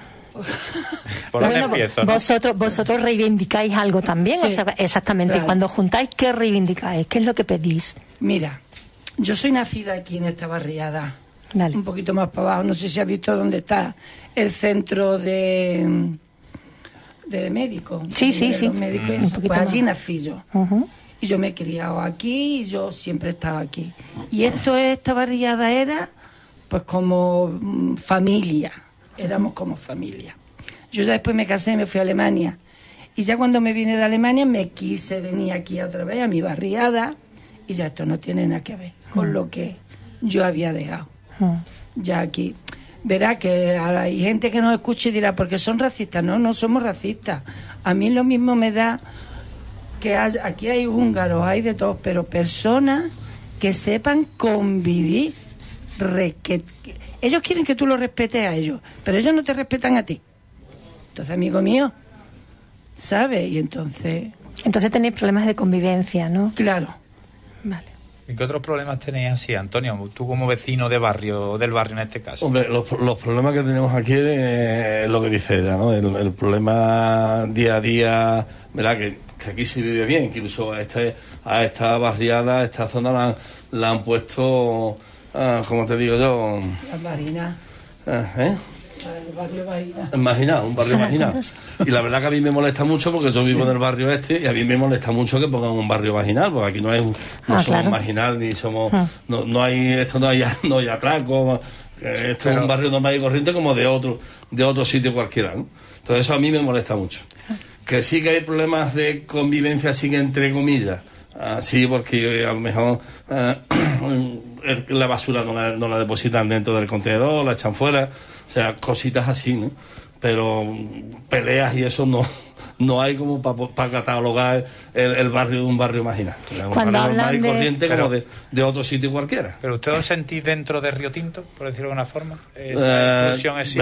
¿Por bueno, empiezo, ¿no? Vosotros, vosotros reivindicáis algo también, sí, o sea, exactamente. Claro. Y cuando juntáis, ¿qué reivindicáis? ¿Qué es lo que pedís? Mira, yo soy nacida aquí en esta barriada, vale. un poquito más para abajo. No sé si has visto dónde está el centro de de médicos. Sí, de, sí, de sí. Los médicos, mm. eso. Pues allí nací yo. Uh-huh. Y yo me he criado aquí y yo siempre he estado aquí. Y esto, esta barriada era pues como mm, familia. Éramos como familia. Yo ya después me casé, me fui a Alemania. Y ya cuando me vine de Alemania me quise venir aquí otra vez a mi barriada. Y ya esto no tiene nada que ver con mm. lo que yo había dejado. Mm. Ya aquí. Verá que hay gente que nos escuche y dirá, porque son racistas. No, no somos racistas. A mí lo mismo me da que hay, aquí hay húngaros, hay de todos, pero personas que sepan convivir. Re, que, que, ellos quieren que tú los respetes a ellos, pero ellos no te respetan a ti. Entonces, amigo mío, ¿sabes? Y entonces... Entonces tenéis problemas de convivencia, ¿no? Claro. Vale. ¿Y qué otros problemas tenéis así, Antonio? Tú como vecino de barrio, del barrio en este caso. Hombre, los, los problemas que tenemos aquí es lo que dice ella, ¿no? El, el problema día a día, ¿verdad? Que, que aquí se vive bien, incluso a, este, a esta barriada, a esta zona la, la han puesto, ah, como te digo yo... Las marinas. Ah, ¿eh? El barrio marginal. Marginal, un barrio marginal. Y la verdad que a mí me molesta mucho porque yo vivo sí. en el barrio este y a mí me molesta mucho que pongan un barrio marginal, porque aquí no es no ah, somos claro. marginal ni somos ah. no, no hay esto no hay no hay atraco, esto Pero, es un barrio normal y corriente como de otro de otro sitio cualquiera, ¿no? Entonces eso a mí me molesta mucho. Que sí que hay problemas de convivencia así entre comillas. Ah, sí, porque a lo mejor eh, la basura no la, no la depositan dentro del contenedor, la echan fuera, o sea, cositas así, ¿no? Pero peleas y eso no no hay como para pa catalogar el, el barrio de un barrio marginal. Un Cuando barrio normal y de... corriente pero, como de, de otro sitio cualquiera. ¿Pero usted lo sentís dentro de Río Tinto, por decirlo de alguna forma? ¿Esa inclusión es sí?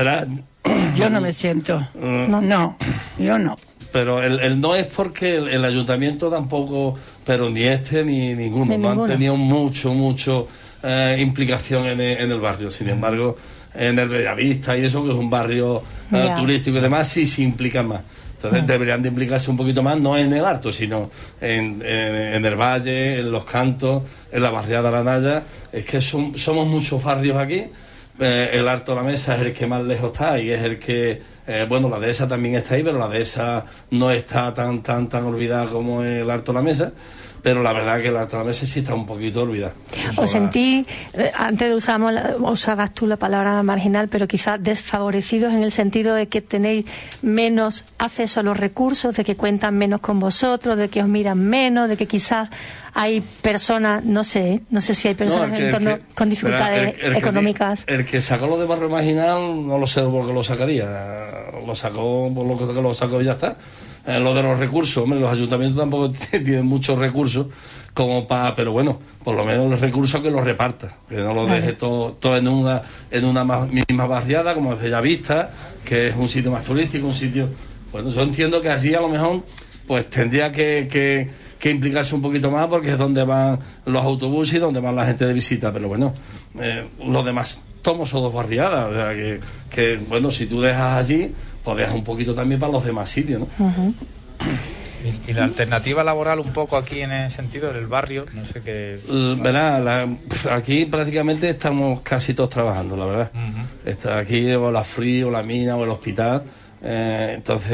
Yo no me siento. No, no yo no. Pero el, el no es porque el, el ayuntamiento tampoco, pero ni este ni ninguno, ni no ninguno. Han tenido mucho, mucho eh, implicación en el, en el barrio. Sin embargo, en el Bellavista y eso, que es un barrio eh, turístico y demás, sí se implican más. Entonces deberían de implicarse un poquito más, no en el Alto, sino en, en, en el Valle, en Los Cantos, en la barriada La Naya. Es que son, somos muchos barrios aquí. Eh, el Alto La Mesa es el que más lejos está y es el que, eh, bueno, la dehesa también está ahí, pero la dehesa no está tan tan tan olvidada como el Alto La Mesa. Pero la verdad que el Alto La Mesa sí está un poquito olvidado. Os sentí, eh, antes usamos, usabas tú la palabra marginal, pero quizás desfavorecidos en el sentido de que tenéis menos acceso a los recursos, de que cuentan menos con vosotros, de que os miran menos, de que quizás hay personas, no sé, no sé si hay personas no, que, en el entorno que, con dificultades el, el, el económicas. Que, el que sacó lo de barrio marginal, no lo sé por qué lo sacaría, lo sacó por lo que lo sacó y ya está. Eh, lo de los recursos, hombre, los ayuntamientos tampoco tienen muchos recursos como para, pero bueno, por lo menos los recursos que los reparta, que no los deje todo, todo en una en una misma barriada como es Bellavista, que es un sitio más turístico, un sitio, bueno, yo entiendo que así a lo mejor pues tendría que, que, que implicarse un poquito más porque es donde van los autobuses y donde van la gente de visita, pero bueno, eh, los demás tomos son dos barriadas, o sea que, que bueno, si tú dejas allí pues dejas un poquito también para los demás sitios, ¿no? Uh-huh. ¿Y, y la alternativa laboral un poco aquí en el sentido del barrio? No sé qué... Verá, la, aquí prácticamente estamos casi todos trabajando, la verdad. Uh-huh. Está aquí o la Free o la mina o el hospital. Eh, entonces,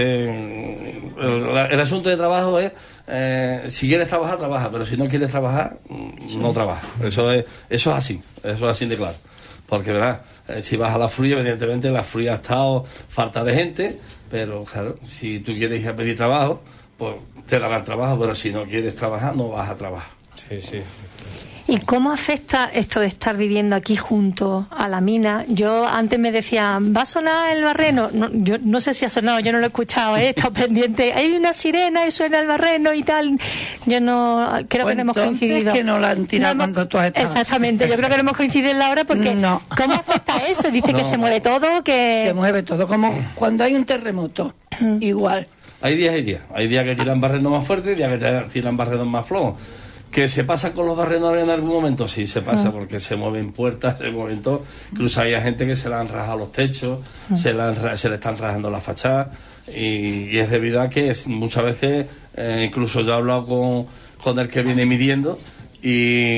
el, el asunto de trabajo es, eh, si quieres trabajar, trabaja, pero si no quieres trabajar, sí. no trabaja. Eso es, eso es así, eso es así de claro. Porque, verá, eh, si vas a la Free, evidentemente la Free ha estado falta de gente, pero claro, si tú quieres ir a pedir trabajo, pues te darán trabajo, pero si no quieres trabajar, no vas a trabajar. Sí, sí. ¿Y cómo afecta esto de estar viviendo aquí junto a la mina? Yo antes me decían, ¿va a sonar el barreno? No, yo no sé si ha sonado, yo no lo he escuchado, ¿eh? He estado pendiente. Hay una sirena y suena el barreno y tal. Yo no, creo pues que no hemos coincidido. Que no la han tirado no cuando tú has estado. Exactamente, yo creo que no hemos coincidido en la hora porque no. ¿Cómo afecta eso? Dice no. que se mueve todo, que... Se mueve todo, como cuando hay un terremoto, igual. Hay días y días. Hay días que tiran barrenos más fuertes y días que tiran barrenos más flojos. ¿Que se pasa con los barrenos en algún momento? Sí, se pasa, porque se mueven puertas, se mueven todo. Incluso hay gente que se le han rajado los techos, se le, han, se le están rajando las fachadas, y, y es debido a que es, muchas veces, eh, incluso yo he hablado con, con el que viene midiendo, y,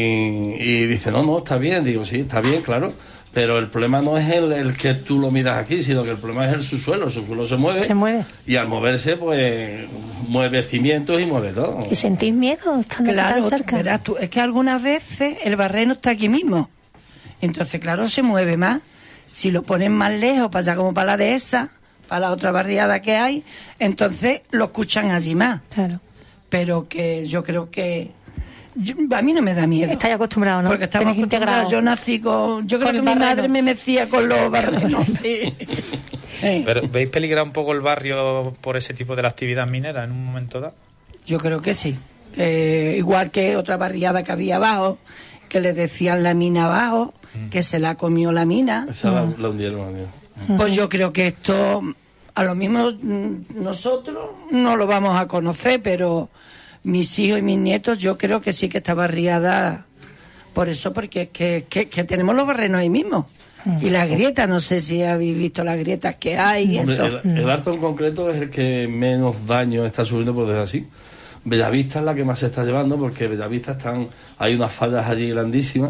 y dice, no, no, está bien. Digo, sí, está bien, claro. Pero el problema no es el, el que tú lo miras aquí, sino que el problema es el subsuelo. El subsuelo se mueve. Se mueve. Y al moverse, pues, mueve cimientos y mueve todo. ¿Y sentís miedo estando claro, tan cerca? Verás tú, es que algunas veces el barreno está aquí mismo. Entonces, claro, se mueve más. Si lo ponen más lejos, para allá como para la dehesa, para la otra barriada que hay, entonces lo escuchan allí más. Claro. Pero que yo creo que... Yo, a mí no me da miedo. Estáis acostumbrados, ¿no? Porque estamos acostumbrados. Yo nací con... Yo creo que mi madre me mecía con los barrenos, sí. Sí. ¿Pero veis peligrar un poco el barrio por ese tipo de la actividad minera en un momento dado? Yo creo que sí. Que igual que otra barriada que había abajo, que le decían la mina abajo, mm. que se la comió la mina. Esa la, la hundieron, la Pues yo creo que esto, a lo mismo nosotros no lo vamos a conocer, pero... mis hijos y mis nietos, yo creo que sí que está barriada por eso, porque es que, que, que tenemos los barrenos ahí mismo. Y las grietas, no sé si habéis visto las grietas que hay y eso. El, el Alto en concreto es el que menos daño está subiendo, por decirlo así. Bellavista es la que más se está llevando, porque Bellavista están, hay unas fallas allí grandísimas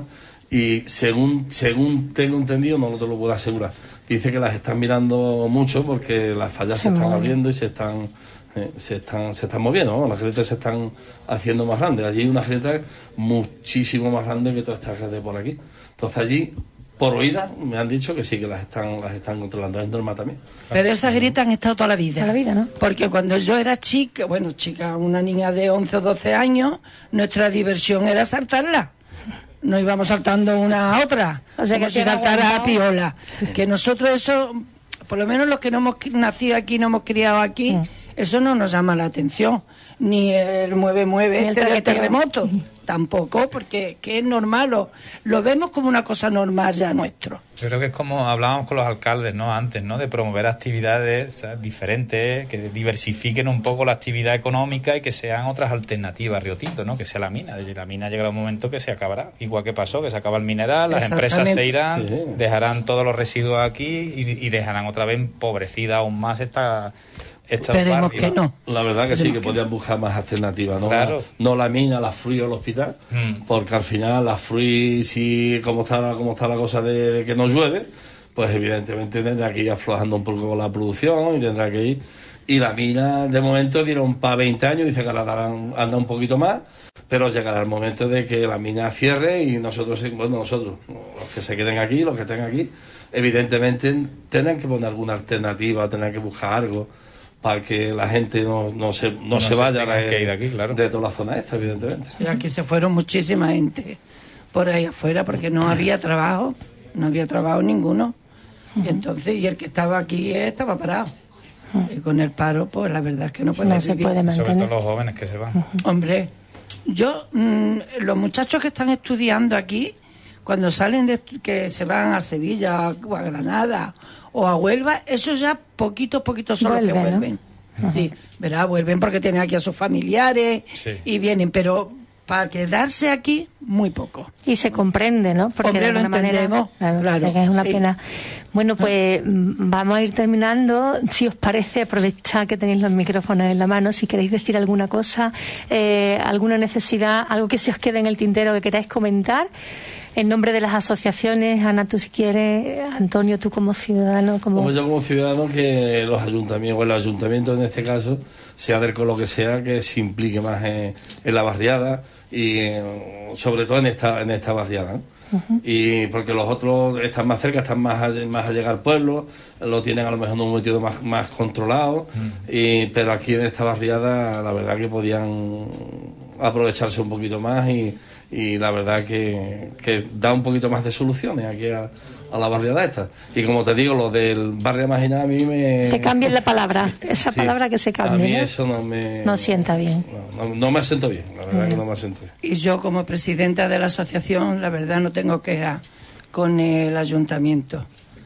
y según según tengo entendido, no te lo puedo asegurar, dice que las están mirando mucho porque las fallas se, se están abriendo y se están eh, se están se están moviendo, ¿no? Las grietas se están haciendo más grandes. Allí hay una grieta muchísimo más grande que todas estas de por aquí. Entonces allí, por oídas, me han dicho que sí, que las están las están controlando. Es normal también. Pero esas grietas han estado toda la vida. Toda la vida, ¿no? Porque cuando yo era chica, bueno, chica, una niña de once o doce años, nuestra diversión era saltarla. Nos íbamos saltando una a otra, o sea, como que si saltara a piola. Que nosotros eso, por lo menos los que no hemos nacido aquí, no hemos criado aquí, mm. eso no nos llama la atención. Ni el mueve mueve ni este el del terremoto tampoco, porque que es normal, lo, lo vemos como una cosa normal ya nuestro. Yo creo que es como hablábamos con los alcaldes, ¿no? Antes, ¿no? De promover actividades, o sea, diferentes, que diversifiquen un poco la actividad económica y que sean otras alternativas a Río Tinto, ¿no? Que sea la mina. La mina llegará un momento que se acabará, igual que pasó, que se acaba el mineral, las empresas se irán, sí. dejarán todos los residuos aquí y, y dejarán otra vez empobrecida aún más esta... Esperemos barrios. Que no. La verdad que Esperemos sí, que, que podían buscar más alternativas, ¿no? Claro. La, no la mina, la F R I o el hospital, mm. porque al final la F R I, si como está, como está la cosa de, de que no llueve, pues evidentemente tendrá que ir aflojando un poco la producción y tendrá que ir. Y la mina, de momento, dieron para veinte años, dice que la darán, anda un poquito más, pero llegará el momento de que la mina cierre y nosotros, bueno, nosotros, los que se queden aquí, los que estén aquí, evidentemente tendrán que poner alguna alternativa, tendrán que buscar algo para que la gente no, no se no, no se vaya de, que ir de aquí, claro. de toda la zona esta, evidentemente. Y aquí se fueron muchísima gente por ahí afuera porque no había trabajo, no había trabajo ninguno. Uh-huh. Y entonces, y el que estaba aquí estaba parado. Uh-huh. Y con el paro, pues la verdad es que no puede no vivir. Se puede mantener. Sobre todo los jóvenes que se van. Uh-huh. Hombre, yo, mmm, los muchachos que están estudiando aquí, cuando salen de que se van a Sevilla o a Granada o a Huelva, esos ya poquitos, poquitos son Vuelve, los que vuelven. ¿No? Sí, verá, vuelven porque tienen aquí a sus familiares sí. y vienen, pero para quedarse aquí, muy poco. Y se comprende, ¿no? Porque Hombre, de alguna lo entendemos, manera, claro, o sea que es una sí. pena. Bueno, pues vamos a ir terminando. Si os parece, aprovechad que tenéis los micrófonos en la mano. Si queréis decir alguna cosa, eh, alguna necesidad, algo que se os quede en el tintero que queráis comentar. En nombre de las asociaciones, Ana, tú si quieres, Antonio, tú como ciudadano... Como... Como yo como ciudadano, que los ayuntamientos, o el ayuntamiento en este caso, sea del con lo que sea, que se implique más en, en la barriada y en, sobre todo en esta en esta barriada, ¿no? Uh-huh. Y porque los otros están más cerca, están más a, más a llegar al pueblo, lo tienen a lo mejor en un sentido más, más controlado, uh-huh. y, pero aquí en esta barriada la verdad que podían aprovecharse un poquito más y y la verdad que, que da un poquito más de soluciones aquí a, a la barriada esta. Y como te digo, lo del barrio marginal a mí me... Te cambien la palabra, esa sí, palabra que se cambie. A mí ¿no? eso no me... No sienta bien. No, no, no me siento bien, la verdad uh-huh. que no me siento bien. Y yo como presidenta de la asociación, la verdad no tengo queja con el ayuntamiento,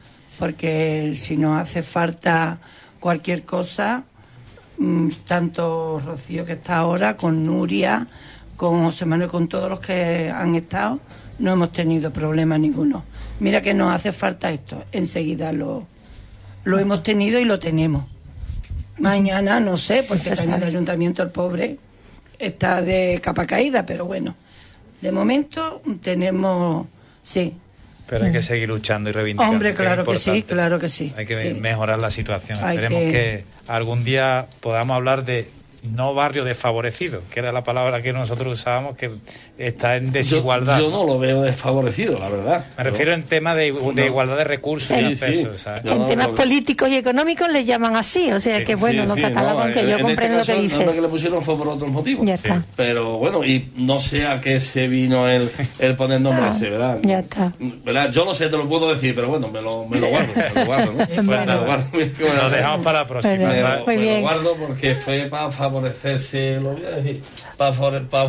porque si nos hace falta cualquier cosa, mmm, tanto Rocío que está ahora, con Nuria... con José Manuel, con todos los que han estado, no hemos tenido problema ninguno. Mira que nos hace falta esto, enseguida lo, lo hemos tenido y lo tenemos. Mañana no sé, porque también el ayuntamiento, el pobre, está de capa caída, pero bueno, de momento tenemos, sí. Pero hay que seguir luchando y reivindicando. Hombre, claro que, que sí, claro que sí. Hay que sí. mejorar la situación. Hay Esperemos que... que algún día podamos hablar de no barrio desfavorecido, que era la palabra que nosotros usábamos, que está en desigualdad. Yo, yo no lo veo desfavorecido, la verdad. Me refiero en tema de, de no. igualdad de recursos sí, y sí. pesos. ¿Sabes? En no, temas lo... políticos y económicos les llaman así, o sea sí, que bueno, sí, los sí, catálogos, no, que yo en comprendo este caso, lo que dices. Lo que le pusieron fue por otros motivos. Ya está. Pero bueno, y no sé a qué se vino el, el poner nombre ese, ¿verdad? Ya está. ¿Verdad? Yo no sé, te lo puedo decir, pero bueno, me lo, me lo guardo. Me lo guardo, ¿no? Bueno, me lo guardo. Lo dejamos para la próxima. Me, ¿sabes? me lo guardo porque fue para favorecerse, lo voy a decir, para favore, para,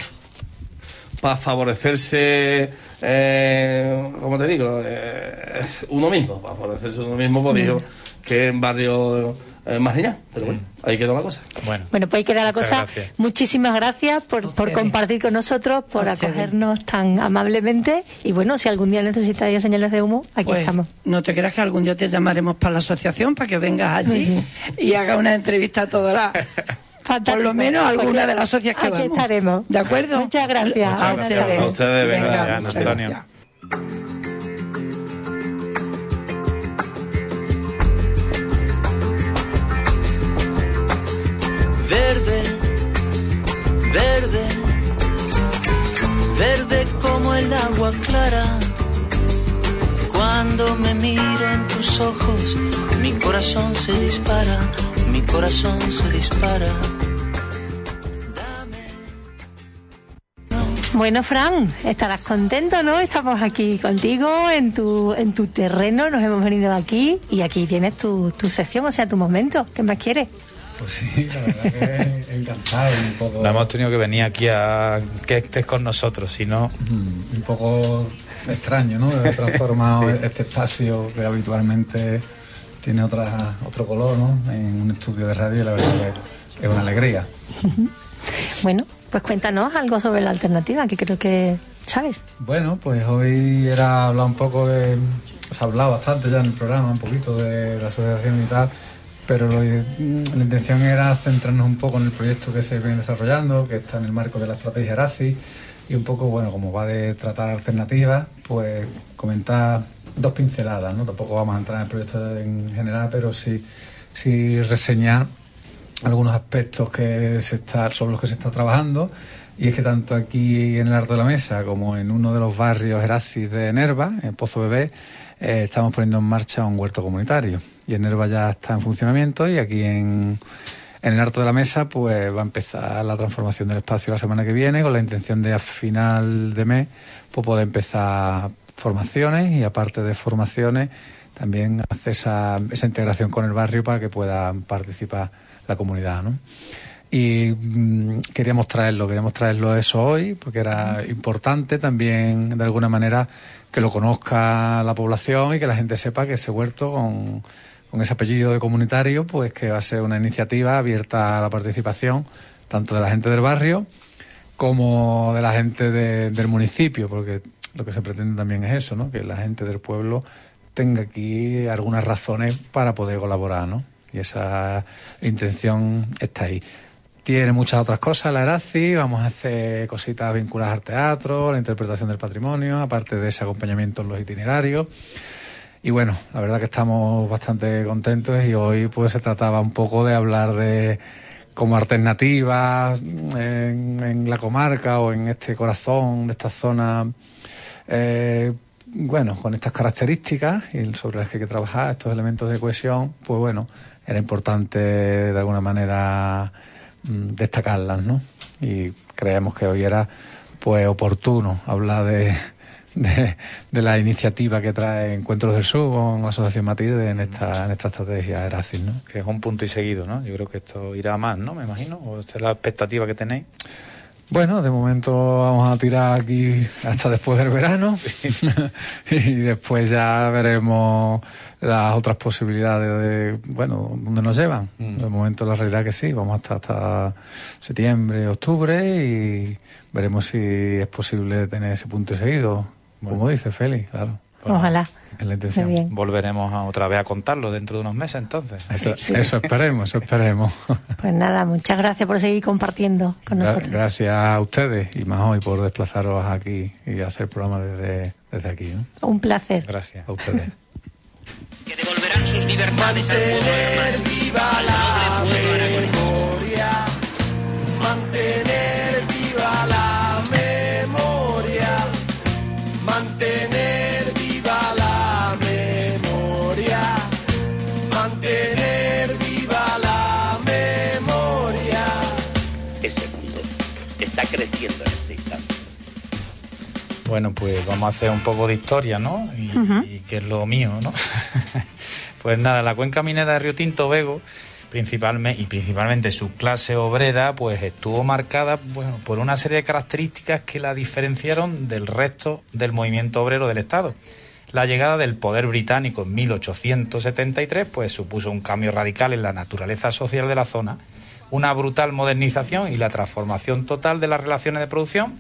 para favorecerse, eh, como te digo, eh, uno mismo, para favorecerse uno mismo, pues dijo que en barrio eh, marginal, pero bueno, ahí quedó la cosa. Bueno, bueno pues ahí queda la cosa. Gracias. Muchísimas gracias por, por compartir con nosotros, por acogernos tan amablemente y bueno, si algún día necesitáis señales de humo, aquí pues, estamos. No te creas que algún día te llamaremos para la asociación para que vengas allí y hagas una entrevista a toda la... Por lo menos alguna de las socias que aquí vamos. Estaremos. ¿De acuerdo? Muchas gracias. Muchas gracias. A ustedes, venga, venga, ya, muchas Antonio. gracias. Verde, verde, verde como el agua clara. Cuando me miro en tus ojos, mi corazón se dispara, mi corazón se dispara. Bueno, Fran, estarás contento, ¿no? Estamos aquí contigo en tu en tu terreno, nos hemos venido aquí y aquí tienes tu, tu sección, o sea, tu momento. ¿Qué más quieres? Pues sí, la verdad que encantado. Un poco... No hemos tenido que venir aquí a que estés con nosotros, si no... Un poco extraño, ¿no? Haber transformado sí. este espacio que habitualmente tiene otra otro color, ¿no? En un estudio de radio, y la verdad que es una alegría. Bueno, pues cuéntanos algo sobre la alternativa, que creo que sabes. Bueno, pues hoy era hablar un poco de... Se ha hablado bastante ya en el programa, un poquito de la asociación y tal, pero lo, la intención era centrarnos un poco en el proyecto que se viene desarrollando, que está en el marco de la estrategia Erasis, y un poco, bueno, como va de tratar alternativas, pues comentar dos pinceladas, ¿no? Tampoco vamos a entrar en el proyecto en general, pero sí, sí reseñar algunos aspectos que se está, sobre los que se está trabajando. Y es que tanto aquí en el Alto de la Mesa como en uno de los barrios Erasis de Nerva, en Pozo Bebé, eh, estamos poniendo en marcha un huerto comunitario. Y en Nerva ya está en funcionamiento, y aquí en, en el Alto de la Mesa pues va a empezar la transformación del espacio la semana que viene, con la intención de a final de mes pues poder empezar formaciones, y aparte de formaciones también hacer esa, esa integración con el barrio para que pueda participar la comunidad, ¿no? Y mmm, queríamos traerlo, queríamos traerlo eso hoy, porque era importante también de alguna manera que lo conozca la población y que la gente sepa que ese huerto con, con ese apellido de comunitario, pues que va a ser una iniciativa abierta a la participación tanto de la gente del barrio como de la gente de, del municipio, porque lo que se pretende también es eso, ¿no? Que la gente del pueblo tenga aquí algunas razones para poder colaborar, ¿no? Y esa intención está ahí. Tiene muchas otras cosas la Erasis, vamos a hacer cositas vinculadas al teatro, la interpretación del patrimonio, aparte de ese acompañamiento en los itinerarios. Y bueno, la verdad que estamos bastante contentos, y hoy pues se trataba un poco de hablar de como alternativas en, en la comarca o en este corazón de esta zona, eh, bueno, con estas características y sobre las que hay que trabajar, estos elementos de cohesión, pues bueno, era importante de alguna manera destacarlas, ¿no? Y creemos que hoy era pues oportuno hablar de, de, de la iniciativa que trae Encuentros del Sur con la Asociación Matilde en esta, en esta estrategia Erasis, ¿no? Que es un punto y seguido, ¿no? Yo creo que esto irá más, ¿no? Me imagino. ¿O esta es la expectativa que tenéis? Bueno, de momento vamos a tirar aquí hasta después del verano y después ya veremos las otras posibilidades de, bueno, dónde nos llevan. Mm. De momento la realidad que sí, vamos hasta, hasta septiembre, octubre, y veremos si es posible tener ese punto y seguido, bueno, como dice Félix, claro. Bueno, ojalá. Es la intención. Bien. Volveremos a otra vez a contarlo dentro de unos meses, entonces. Eso, sí. eso esperemos, eso esperemos. Pues nada, muchas gracias por seguir compartiendo con nosotros. Gracias a ustedes, y más hoy por desplazaros aquí y hacer el programa desde, desde aquí, ¿no? Un placer. Gracias a ustedes. Que devolverán sus libertades al pueblo hermano. Viva la memoria, mantener viva la memoria, mantener viva la memoria, mantener viva la memoria. Ese mundo está creciendo en este instante. Bueno, pues vamos a hacer un poco de historia, ¿no? Y, uh-huh. y que es lo mío, ¿no? Pues nada, la cuenca minera de Río Tinto Vego, principalmente, y principalmente su clase obrera, pues estuvo marcada, bueno, por una serie de características que la diferenciaron del resto del movimiento obrero del Estado. La llegada del poder británico en mil ochocientos setenta y tres, pues supuso un cambio radical en la naturaleza social de la zona, una brutal modernización y la transformación total de las relaciones de producción,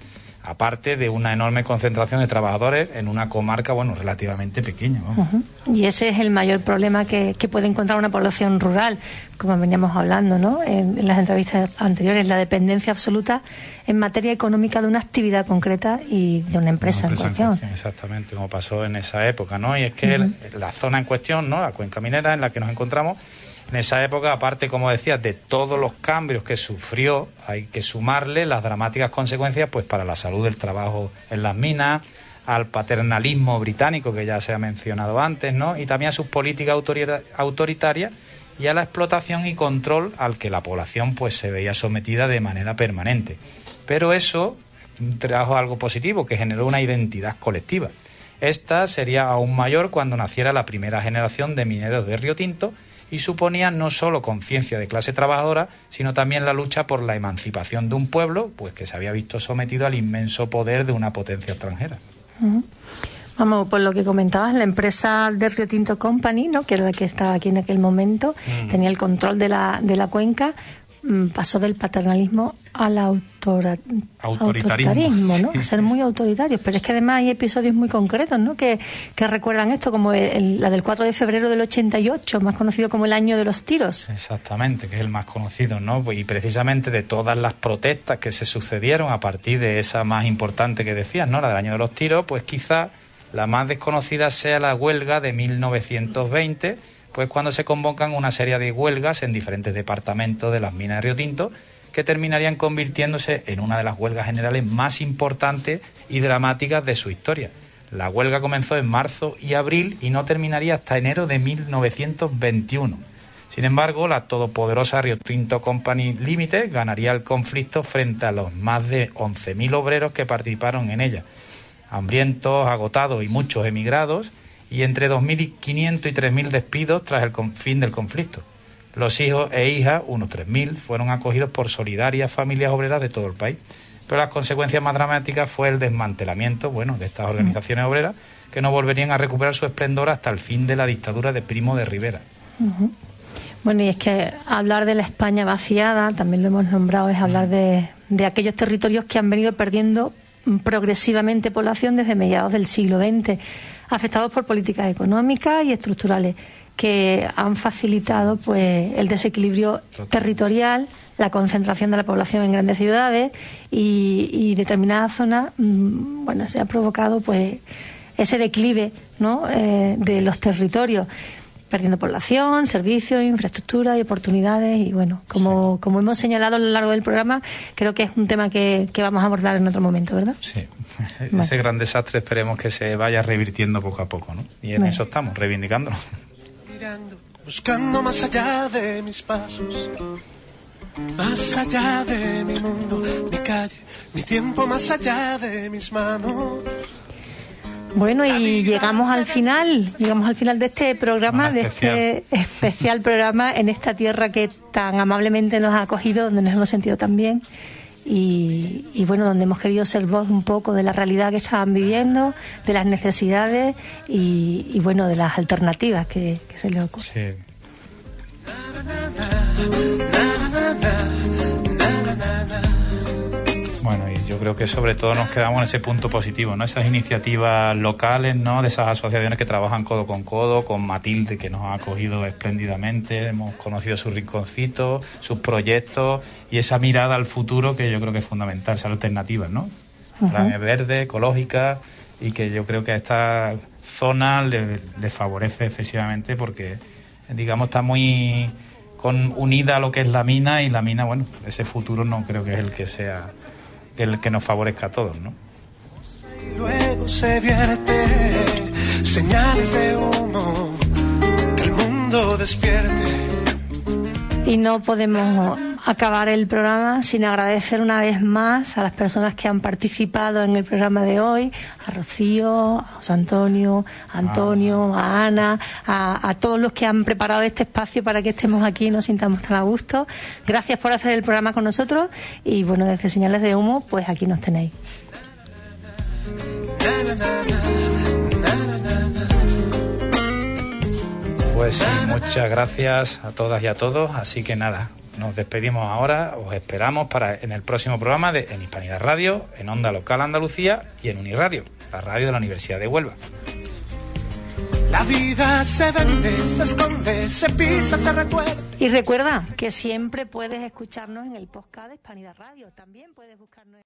aparte de una enorme concentración de trabajadores en una comarca, bueno, relativamente pequeña, ¿no? Uh-huh. Y ese es el mayor problema que, que puede encontrar una población rural, como veníamos hablando, ¿no? En, en las entrevistas anteriores, la dependencia absoluta en materia económica de una actividad concreta y de una empresa, una empresa en, cuestión. en cuestión. Exactamente, como pasó en esa época, ¿no? Y es que uh-huh. el, la zona en cuestión, ¿no? La cuenca minera en la que nos encontramos, en esa época, aparte, como decía, de todos los cambios que sufrió, hay que sumarle las dramáticas consecuencias pues para la salud del trabajo en las minas, al paternalismo británico que ya se ha mencionado antes, ¿no? Y también a sus políticas autoritarias y a la explotación y control al que la población pues se veía sometida de manera permanente. Pero eso trajo algo positivo, que generó una identidad colectiva. Esta sería aún mayor cuando naciera la primera generación de mineros de Río Tinto, y suponía no solo conciencia de clase trabajadora, sino también la lucha por la emancipación de un pueblo pues que se había visto sometido al inmenso poder de una potencia extranjera. Uh-huh. Vamos, por lo que comentabas, la empresa de Río Tinto Company, ¿no?, que era la que estaba aquí en aquel momento, uh-huh. tenía el control de la, de la cuenca, pasó del paternalismo al autora, autoritarismo, autoritarismo, ¿no? Sí, a ser muy autoritarios. Pero es que además hay episodios muy concretos, ¿no?, que, que recuerdan esto, como el, el, la del cuatro de febrero del ochenta y ocho, más conocido como el año de los tiros. Exactamente, que es el más conocido, ¿no? Y precisamente de todas las protestas que se sucedieron a partir de esa más importante que decías, ¿no?, la del año de los tiros, pues quizá la más desconocida sea la huelga de mil novecientos veinte, pues cuando se convocan una serie de huelgas en diferentes departamentos de las minas de Río Tinto, que terminarían convirtiéndose en una de las huelgas generales más importantes y dramáticas de su historia. La huelga comenzó en marzo y abril y no terminaría hasta enero de mil novecientos veintiuno. Sin embargo, la todopoderosa Río Tinto Company Limited ganaría el conflicto frente a los más de once mil obreros que participaron en ella, hambrientos, agotados y muchos emigrados, y entre dos mil quinientos y tres mil despidos tras el fin del conflicto. Los hijos e hijas, unos tres mil, fueron acogidos por solidarias familias obreras de todo el país. Pero las consecuencias más dramáticas fue el desmantelamiento, bueno, de estas organizaciones uh-huh. obreras, que no volverían a recuperar su esplendor hasta el fin de la dictadura de Primo de Rivera. Uh-huh. Bueno, y es que hablar de la España vaciada, también lo hemos nombrado, es hablar de, de aquellos territorios que han venido perdiendo progresivamente población desde mediados del siglo veinte, afectados por políticas económicas y estructurales que han facilitado pues el desequilibrio territorial, la concentración de la población en grandes ciudades y, y determinadas zonas, bueno, se ha provocado pues ese declive, ¿no?, eh, de los territorios, perdiendo población, servicios, infraestructura y oportunidades. Y bueno, como, sí. como hemos señalado a lo largo del programa, creo que es un tema que, que vamos a abordar en otro momento, ¿verdad? Sí, vale. Ese gran desastre esperemos que se vaya revirtiendo poco a poco, ¿no? Y en vale. eso estamos, reivindicándolo. Mirando, buscando más allá de mis pasos, más allá de mi mundo, mi calle, mi tiempo, más allá de mis manos. Bueno, y llegamos al final, llegamos al final de este programa, de este especial programa en esta tierra que tan amablemente nos ha acogido, donde nos hemos sentido tan bien y, y bueno, donde hemos querido ser voz un poco de la realidad que estaban viviendo, de las necesidades y, y bueno, de las alternativas que, que se les ocurren. Sí. Bueno, y yo creo que sobre todo nos quedamos en ese punto positivo, ¿no? Esas iniciativas locales, ¿no?, de esas asociaciones que trabajan codo con codo, con Matilde, que nos ha acogido espléndidamente, hemos conocido su rinconcito, sus proyectos y esa mirada al futuro que yo creo que es fundamental, esas alternativas, ¿no? Uh-huh. Planes verdes, ecológicas, y que yo creo que a esta zona le, le favorece excesivamente porque, digamos, está muy con, unida a lo que es la mina, y la mina, bueno, ese futuro no creo que es el que sea el que nos favorezca a todos, ¿no? Y luego se vierte señales de humo, que el mundo despierte. Y no podemos acabar el programa sin agradecer una vez más a las personas que han participado en el programa de hoy, a Rocío, a José Antonio, a Antonio, a Ana, a, a todos los que han preparado este espacio para que estemos aquí y nos sintamos tan a gusto. Gracias por hacer el programa con nosotros y bueno, desde Señales de Humo, pues aquí nos tenéis. Pues sí, muchas gracias a todas y a todos, así que nada, nos despedimos ahora. Os esperamos para en el próximo programa de en Hispanidad Radio, en Onda Local Andalucía y en Uniradio, la radio de la Universidad de Huelva. La vida se vende, se esconde, se pisa, se recuerda. Y recuerda que siempre puedes escucharnos en el podcast de Hispanidad Radio. También puedes buscarnos en